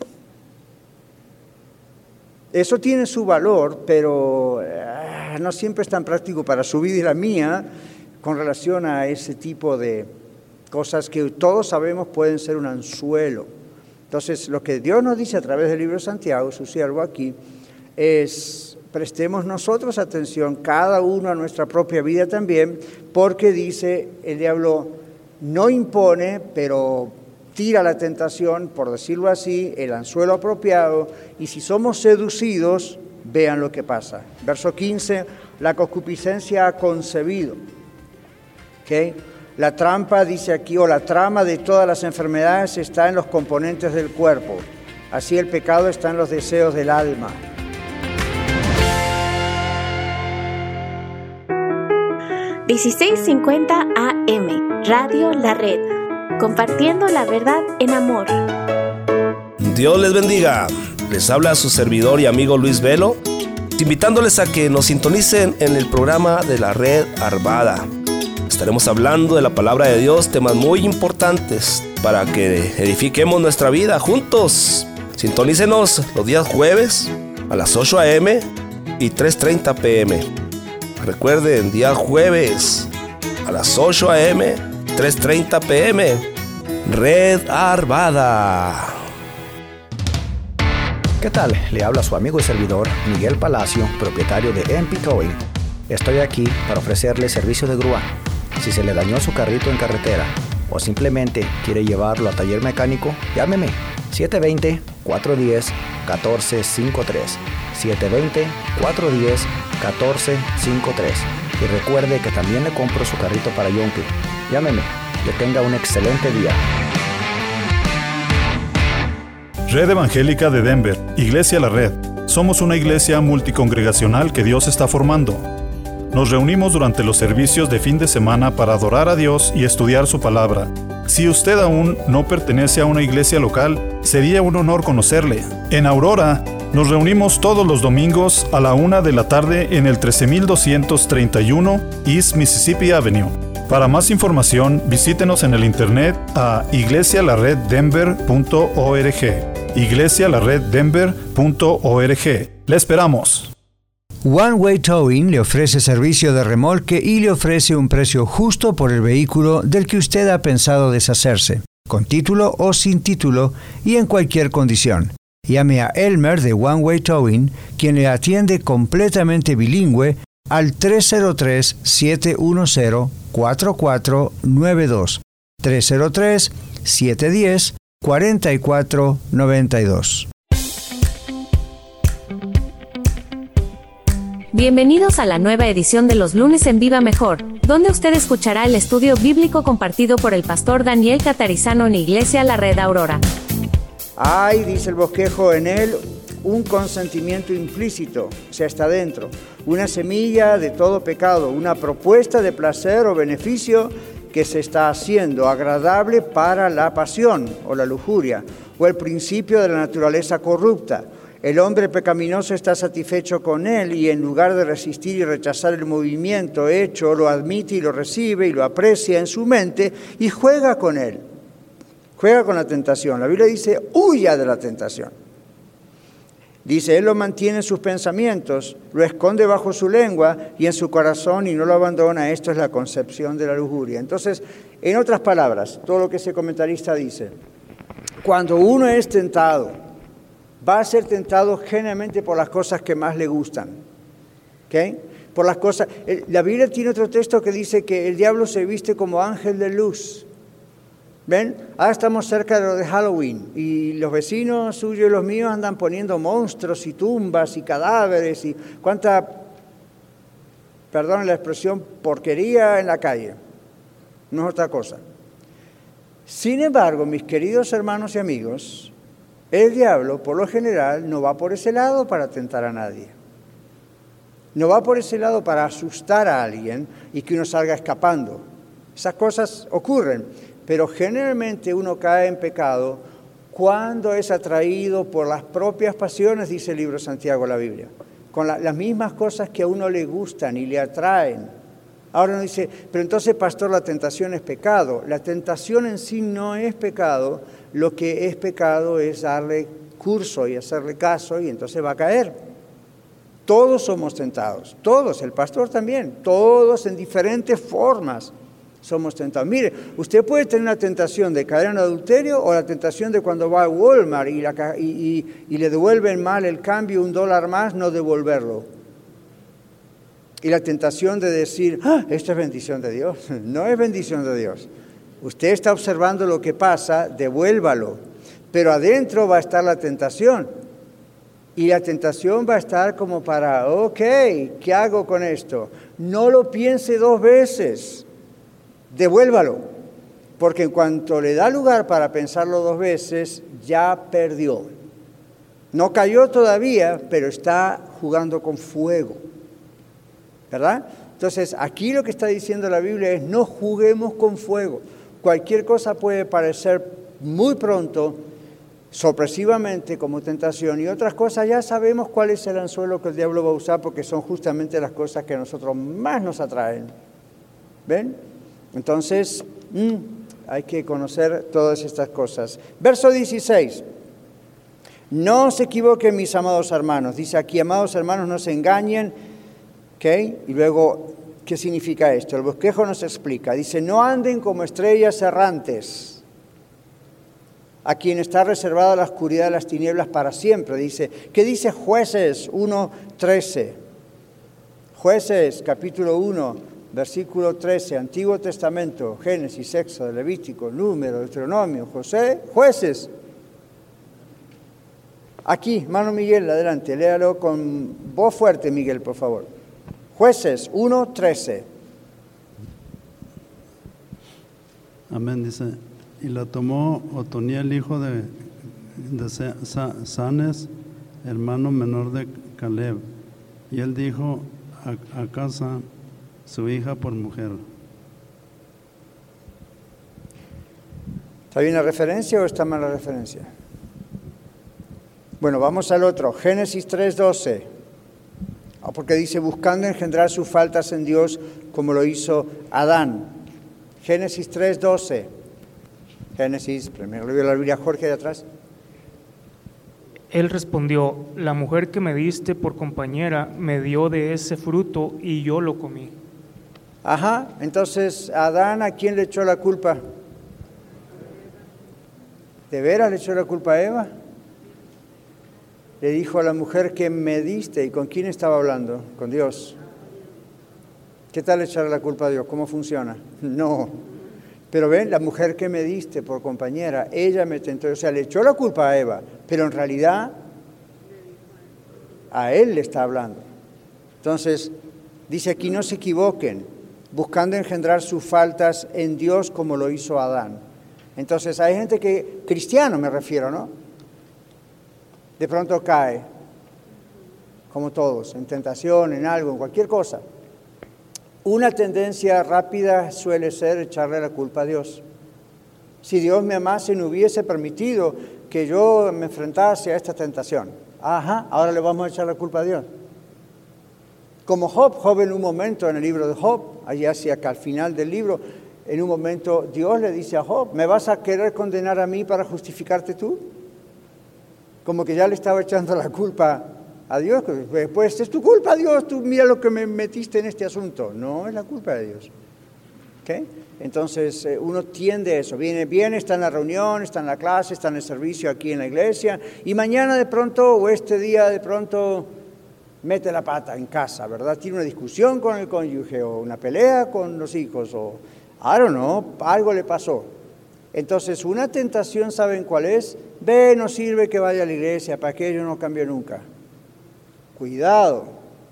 Eso tiene su valor, pero eh, no siempre es tan práctico para su vida y la mía con relación a ese tipo de cosas que todos sabemos pueden ser un anzuelo. Entonces, lo que Dios nos dice a través del libro de Santiago, su siervo aquí, es prestemos nosotros atención, cada uno a nuestra propia vida también, porque dice el diablo no impone, pero tira la tentación, por decirlo así, el anzuelo apropiado, y si somos seducidos, vean lo que pasa. Verso quince, la concupiscencia ha concebido. ¿Okay? La trampa, dice aquí, o la trama de todas las enfermedades está en los componentes del cuerpo. Así el pecado está en los deseos del alma. dieciséis cincuenta A M, Radio La Red. Compartiendo la verdad en amor. Dios les bendiga. Les habla su servidor y amigo Luis Velo, invitándoles a que nos sintonicen en el programa de la Red Arvada. Estaremos hablando de la palabra de Dios, temas muy importantes para que edifiquemos nuestra vida juntos. Sintonícenos los días jueves a las ocho a eme y tres treinta pe eme. Recuerden, día jueves a las ocho a eme, tres treinta pe eme. Red Arvada. ¿Qué tal? Le habla su amigo y servidor Miguel Palacio, propietario de M P Towing. Estoy aquí para ofrecerle servicio de grúa. Si se le dañó su carrito en carretera o simplemente quiere llevarlo a taller mecánico, llámeme siete dos cero, cuatro uno cero, uno cuatro cinco tres, siete dos cero, cuatro uno cero, uno cuatro cinco tres. Y recuerde que también le compro su carrito para Yonke. Llámeme. Que tenga un excelente día. Red Evangélica de Denver, Iglesia La Red. Somos una iglesia multicongregacional que Dios está formando. Nos reunimos durante los servicios de fin de semana para adorar a Dios y estudiar su palabra. Si usted aún no pertenece a una iglesia local, sería un honor conocerle. En Aurora, nos reunimos todos los domingos a la una de la tarde en el trece mil doscientos treinta y uno East Mississippi Avenue. Para más información, visítenos en el internet a iglesia la red denver punto org. iglesia la red denver punto org. ¡Le esperamos! One Way Towing le ofrece servicio de remolque y le ofrece un precio justo por el vehículo del que usted ha pensado deshacerse, con título o sin título y en cualquier condición. Llame a Elmer de One Way Towing, quien le atiende completamente bilingüe al tres cero tres, siete uno cero, cuatro cuatro nueve dos, tres cero tres, siete uno cero, cuatro cuatro nueve dos. Bienvenidos a la nueva edición de los lunes en Viva Mejor, donde usted escuchará el estudio bíblico compartido por el pastor Daniel Catarizano en Iglesia La Red Aurora. Hay, dice el bosquejo, en él un consentimiento implícito, o sea, está dentro, una semilla de todo pecado, una propuesta de placer o beneficio que se está haciendo agradable para la pasión o la lujuria, o el principio de la naturaleza corrupta. El hombre pecaminoso está satisfecho con él y en lugar de resistir y rechazar el movimiento hecho, lo admite y lo recibe y lo aprecia en su mente y juega con él. Juega con la tentación. La Biblia dice, huya de la tentación. Dice, él lo mantiene en sus pensamientos, lo esconde bajo su lengua y en su corazón y no lo abandona. Esto es la concepción de la lujuria. Entonces, en otras palabras, todo lo que ese comentarista dice, cuando uno es tentado, va a ser tentado generalmente por las cosas que más le gustan. ¿Okay? Por las cosas. La Biblia tiene otro texto que dice que el diablo se viste como ángel de luz. ¿Ven? Ahora estamos cerca de lo de Halloween y los vecinos suyos y los míos andan poniendo monstruos y tumbas y cadáveres y cuánta, perdón la expresión, porquería en la calle. No es otra cosa. Sin embargo, mis queridos hermanos y amigos, el diablo, por lo general, no va por ese lado para tentar a nadie. No va por ese lado para asustar a alguien y que uno salga escapando. Esas cosas ocurren. Pero generalmente uno cae en pecado cuando es atraído por las propias pasiones, dice el libro de Santiago, la Biblia, con la, las mismas cosas que a uno le gustan y le atraen. Ahora uno dice, pero entonces, pastor, la tentación es pecado. La tentación en sí no es pecado, lo que es pecado es darle curso y hacerle caso y entonces va a caer. Todos somos tentados, todos, el pastor también, todos en diferentes formas. Somos tentados. Mire, usted puede tener una tentación de caer en adulterio o la tentación de cuando va a Walmart y, la, y, y, y le devuelven mal el cambio, un dólar más, no devolverlo. Y la tentación de decir, ah, esto es bendición de Dios. No es bendición de Dios. Usted está observando lo que pasa, devuélvalo. Pero adentro va a estar la tentación. Y la tentación va a estar como para, ok, ¿qué hago con esto? No lo piense dos veces. Devuélvalo, porque en cuanto le da lugar para pensarlo dos veces, ya perdió. No cayó todavía, pero está jugando con fuego, ¿verdad? Entonces, aquí lo que está diciendo la Biblia es, no juguemos con fuego. Cualquier cosa puede parecer muy pronto, sorpresivamente como tentación, y otras cosas ya sabemos cuál es el anzuelo que el diablo va a usar, porque son justamente las cosas que a nosotros más nos atraen. ¿Ven? Entonces, mmm, hay que conocer todas estas cosas. Verso dieciséis. No se equivoquen, mis amados hermanos. Dice aquí, amados hermanos, no se engañen. ¿Okay? Y luego, ¿qué significa esto? El bosquejo nos explica. Dice, no anden como estrellas errantes, a quien está reservada la oscuridad de las tinieblas para siempre. Dice, ¿qué dice Jueces uno trece? Jueces, capítulo uno. Versículo trece, Antiguo Testamento, Génesis, Éxodo, Levítico, Número, Deuteronomio, José, Jueces. Aquí, hermano Miguel, adelante, léalo con voz fuerte, Miguel, por favor. Jueces uno trece. Amén, dice, y la tomó Otoniel, hijo de, de Sanes, hermano menor de Caleb, y él dijo a, a casa, su hija por mujer. ¿Está bien la referencia o está mal la referencia? Bueno, vamos al otro. Génesis tres doce. Porque dice, buscando engendrar sus faltas en Dios como lo hizo Adán. Génesis tres doce. Génesis, primero le veo la Biblia Jorge de atrás. Él respondió, la mujer que me diste por compañera me dio de ese fruto y yo lo comí. Ajá, entonces, Adán, ¿a quién le echó la culpa? ¿De veras le echó la culpa a Eva? Le dijo a la mujer que me diste. ¿Y con quién estaba hablando? Con Dios. ¿Qué tal echarle la culpa a Dios? ¿Cómo funciona? No. Pero ven, la mujer que me diste por compañera, ella me tentó. O sea, le echó la culpa a Eva, pero en realidad a él le está hablando. Entonces, dice aquí, no se equivoquen, buscando engendrar sus faltas en Dios como lo hizo Adán. Entonces, hay gente que, cristiano me refiero, ¿no? De pronto cae, como todos, en tentación, en algo, en cualquier cosa. Una tendencia rápida suele ser echarle la culpa a Dios. Si Dios me amase, no hubiese permitido que yo me enfrentase a esta tentación. Ajá, ahora le vamos a echar la culpa a Dios. Como Job, Job en un momento, en el libro de Job, allí hacia acá al final del libro, en un momento Dios le dice a Job, ¿me vas a querer condenar a mí para justificarte tú? Como que ya le estaba echando la culpa a Dios. Pues es tu culpa, Dios, tú mira lo que me metiste en este asunto. No, es la culpa de Dios. ¿Okay? Entonces eh, uno tiende a eso, viene, viene, está en la reunión, está en la clase, está en el servicio aquí en la iglesia, y mañana de pronto, o este día de pronto, mete la pata en casa, ¿verdad? Tiene una discusión con el cónyuge, o una pelea con los hijos, o I don't know, algo le pasó. Entonces una tentación, ¿saben cuál es? Ve, no sirve que vaya a la iglesia, para que yo no cambie nunca. Cuidado.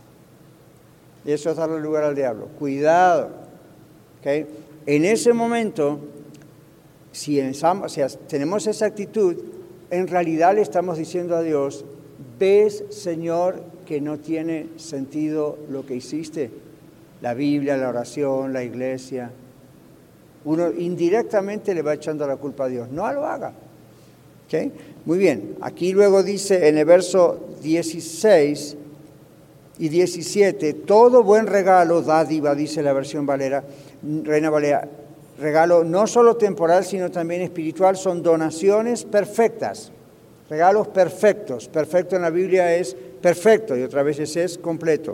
Y eso es darle lugar al diablo. Cuidado. ¿Okay? En ese momento, si, ensam- si tenemos esa actitud, en realidad le estamos diciendo a Dios, ¿ves, Señor, que no tiene sentido lo que hiciste? La Biblia, la oración, la iglesia. Uno indirectamente le va echando la culpa a Dios. No lo haga. ¿Okay? Muy bien. Aquí luego dice en el verso dieciséis y diecisiete, todo buen regalo, dádiva, dice la versión Valera, Reina Valera, regalo no solo temporal, sino también espiritual, son donaciones perfectas, regalos perfectos. Perfecto en la Biblia es perfecto y otras veces es completo.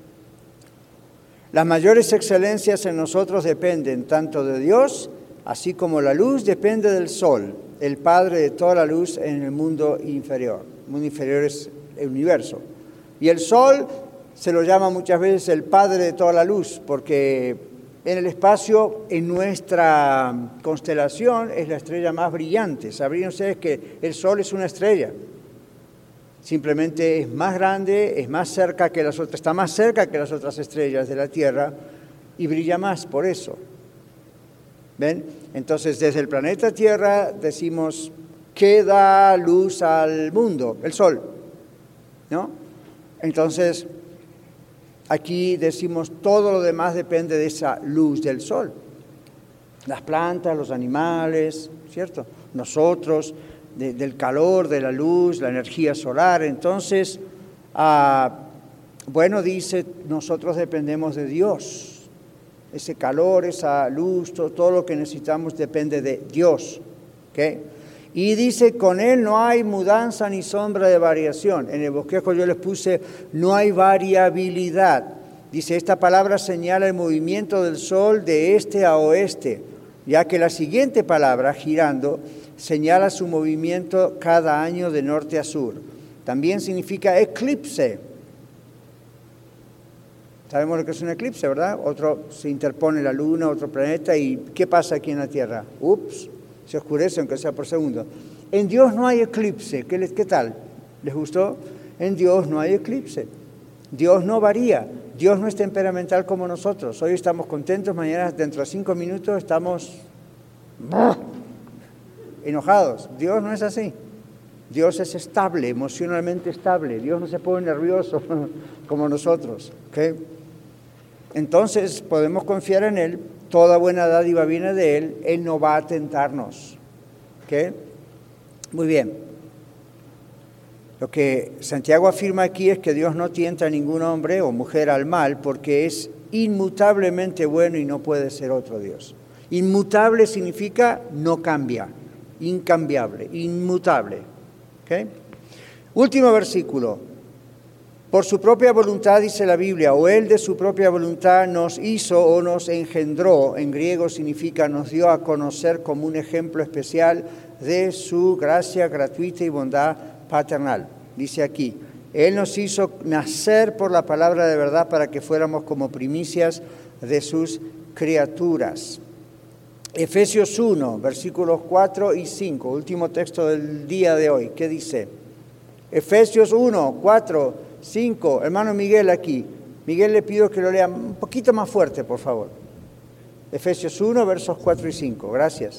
Las mayores excelencias en nosotros dependen tanto de Dios, así como la luz depende del sol, el padre de toda la luz en el mundo inferior. El mundo inferior es el universo. Y el sol se lo llama muchas veces el padre de toda la luz, porque en el espacio, en nuestra constelación, es la estrella más brillante. Sabrían ustedes que el sol es una estrella. Simplemente es más grande, es más cerca que las otras, está más cerca que las otras estrellas de la Tierra y brilla más por eso. ¿Ven? Entonces, desde el planeta Tierra decimos, ¿qué da luz al mundo? El sol, ¿no? Entonces, aquí decimos, todo lo demás depende de esa luz del sol. Las plantas, los animales, ¿cierto? Nosotros, de, del calor, de la luz, la energía solar. Entonces, ah, bueno, dice, nosotros dependemos de Dios. Ese calor, esa luz, todo, todo lo que necesitamos depende de Dios. ¿Okay? Y dice, con Él no hay mudanza ni sombra de variación. En el bosquejo yo les puse, no hay variabilidad. Dice, esta palabra señala el movimiento del sol de este a oeste, ya que la siguiente palabra, girando, señala su movimiento cada año de norte a sur. También significa eclipse. Sabemos lo que es un eclipse, ¿verdad? Otro, se interpone la luna, otro planeta, ¿y qué pasa aquí en la Tierra? Ups, se oscurece aunque sea por segundo. En Dios no hay eclipse. ¿Qué, les, qué tal? ¿Les gustó? En Dios no hay eclipse. Dios no varía. Dios no es temperamental como nosotros. Hoy estamos contentos, mañana dentro de cinco minutos estamos enojados. Dios no es así. Dios es estable, emocionalmente estable. Dios no se pone nervioso como nosotros. ¿Okay? Entonces podemos confiar en Él. Toda buena dádiva viene de Él. Él no va a tentarnos. ¿Okay? Muy bien. Lo que Santiago afirma aquí es que Dios no tienta a ningún hombre o mujer al mal porque es inmutablemente bueno y no puede ser otro Dios. Inmutable significa no cambia, incambiable, inmutable. ¿Okay? Último versículo. Por su propia voluntad, dice la Biblia, o Él de su propia voluntad nos hizo o nos engendró, en griego significa nos dio a conocer como un ejemplo especial de su gracia gratuita y bondad paternal. Dice aquí, Él nos hizo nacer por la palabra de verdad para que fuéramos como primicias de sus criaturas. Efesios uno, versículos cuatro y cinco, último texto del día de hoy. ¿Qué dice? Efesios uno, cuatro, cinco. Hermano Miguel aquí. Miguel, le pido que lo lea un poquito más fuerte, por favor. Efesios uno, versos cuatro y cinco. Gracias.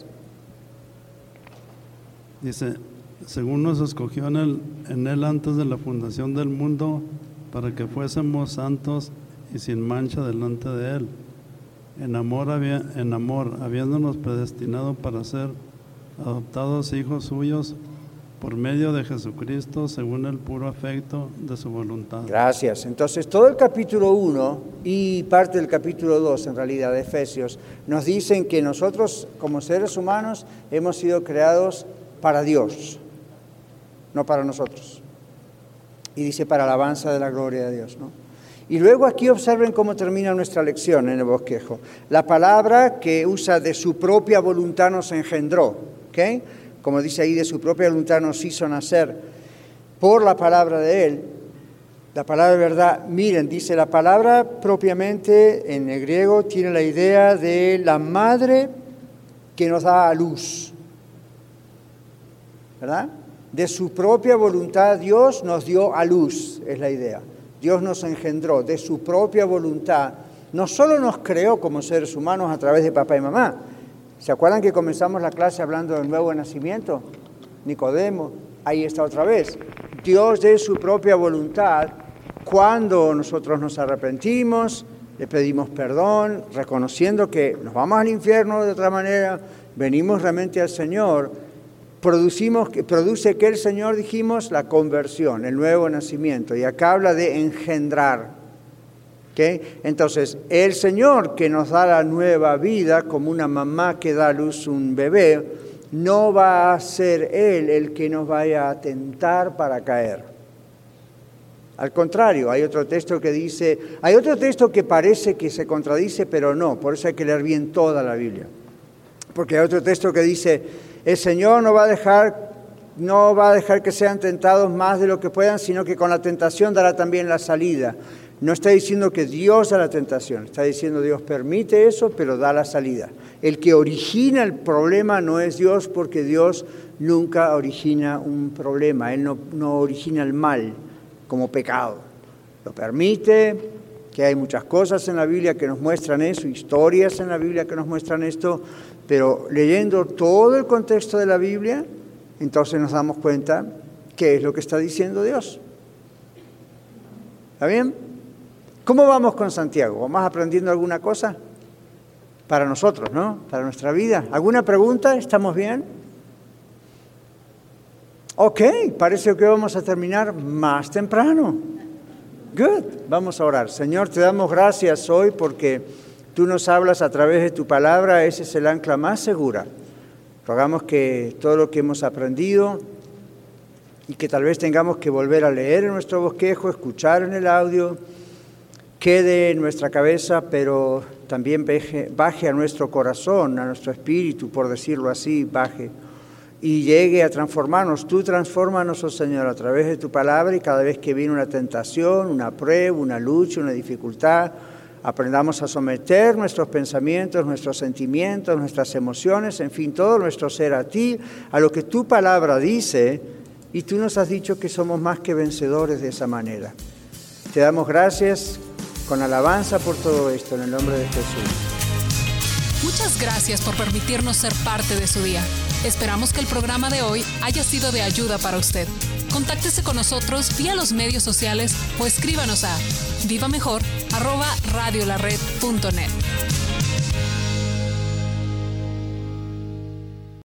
Dice, según nos escogió en él, en él antes de la fundación del mundo, para que fuésemos santos y sin mancha delante de él. En amor, había, en amor, habiéndonos predestinado para ser adoptados hijos suyos por medio de Jesucristo, según el puro afecto de su voluntad. Gracias. Entonces, todo el capítulo uno y parte del capítulo dos, en realidad, de Efesios, nos dicen que nosotros, como seres humanos, hemos sido creados para Dios, no para nosotros. Y dice, para alabanza de la gloria de Dios, ¿no? Y luego aquí observen cómo termina nuestra lección en el bosquejo. La palabra que usa de su propia voluntad nos engendró, ¿ok? Como dice ahí, de su propia voluntad nos hizo nacer por la palabra de Él. La palabra de verdad, miren, dice la palabra propiamente en el griego tiene la idea de la madre que nos da a luz, ¿verdad? De su propia voluntad Dios nos dio a luz, es la idea. Dios nos engendró de su propia voluntad. No solo nos creó como seres humanos a través de papá y mamá. ¿Se acuerdan que comenzamos la clase hablando del nuevo nacimiento? Nicodemo, ahí está otra vez. Dios de su propia voluntad, cuando nosotros nos arrepentimos, le pedimos perdón, reconociendo que nos vamos al infierno de otra manera, venimos realmente al Señor, producimos, produce que el Señor, dijimos, la conversión, el nuevo nacimiento. Y acá habla de engendrar. ¿Okay? Entonces, el Señor que nos da la nueva vida, como una mamá que da a luz un bebé, no va a ser Él el que nos vaya a tentar para caer. Al contrario, hay otro texto que dice, hay otro texto que parece que se contradice, pero no, por eso hay que leer bien toda la Biblia. Porque hay otro texto que dice, el Señor no va a dejar, no va a dejar que sean tentados más de lo que puedan, sino que con la tentación dará también la salida. No está diciendo que Dios da la tentación, está diciendo Dios permite eso, pero da la salida. El que origina el problema no es Dios, porque Dios nunca origina un problema. Él no, no origina el mal como pecado. Lo permite, que hay muchas cosas en la Biblia que nos muestran eso, historias en la Biblia que nos muestran esto, pero leyendo todo el contexto de la Biblia, entonces nos damos cuenta qué es lo que está diciendo Dios. ¿Está bien? ¿Cómo vamos con Santiago? ¿Vamos aprendiendo alguna cosa? Para nosotros, ¿no? Para nuestra vida. ¿Alguna pregunta? ¿Estamos bien? Ok, parece que vamos a terminar más temprano. Good. Vamos a orar. Señor, te damos gracias hoy porque tú nos hablas a través de tu palabra. Ese es el ancla más segura. Rogamos que todo lo que hemos aprendido y que tal vez tengamos que volver a leer en nuestro bosquejo, escuchar en el audio, quede en nuestra cabeza, pero también baje, baje a nuestro corazón, a nuestro espíritu, por decirlo así, baje y llegue a transformarnos. Tú transfórmanos, oh Señor, a través de tu palabra, y cada vez que viene una tentación, una prueba, una lucha, una dificultad, aprendamos a someter nuestros pensamientos, nuestros sentimientos, nuestras emociones, en fin, todo nuestro ser a ti, a lo que tu palabra dice, y tú nos has dicho que somos más que vencedores de esa manera. Te damos gracias con alabanza por todo esto, en el nombre de Jesús. Muchas gracias por permitirnos ser parte de su día. Esperamos que el programa de hoy haya sido de ayuda para usted. Contáctese con nosotros vía los medios sociales o escríbanos a vivamejor arroba radiolared punto net.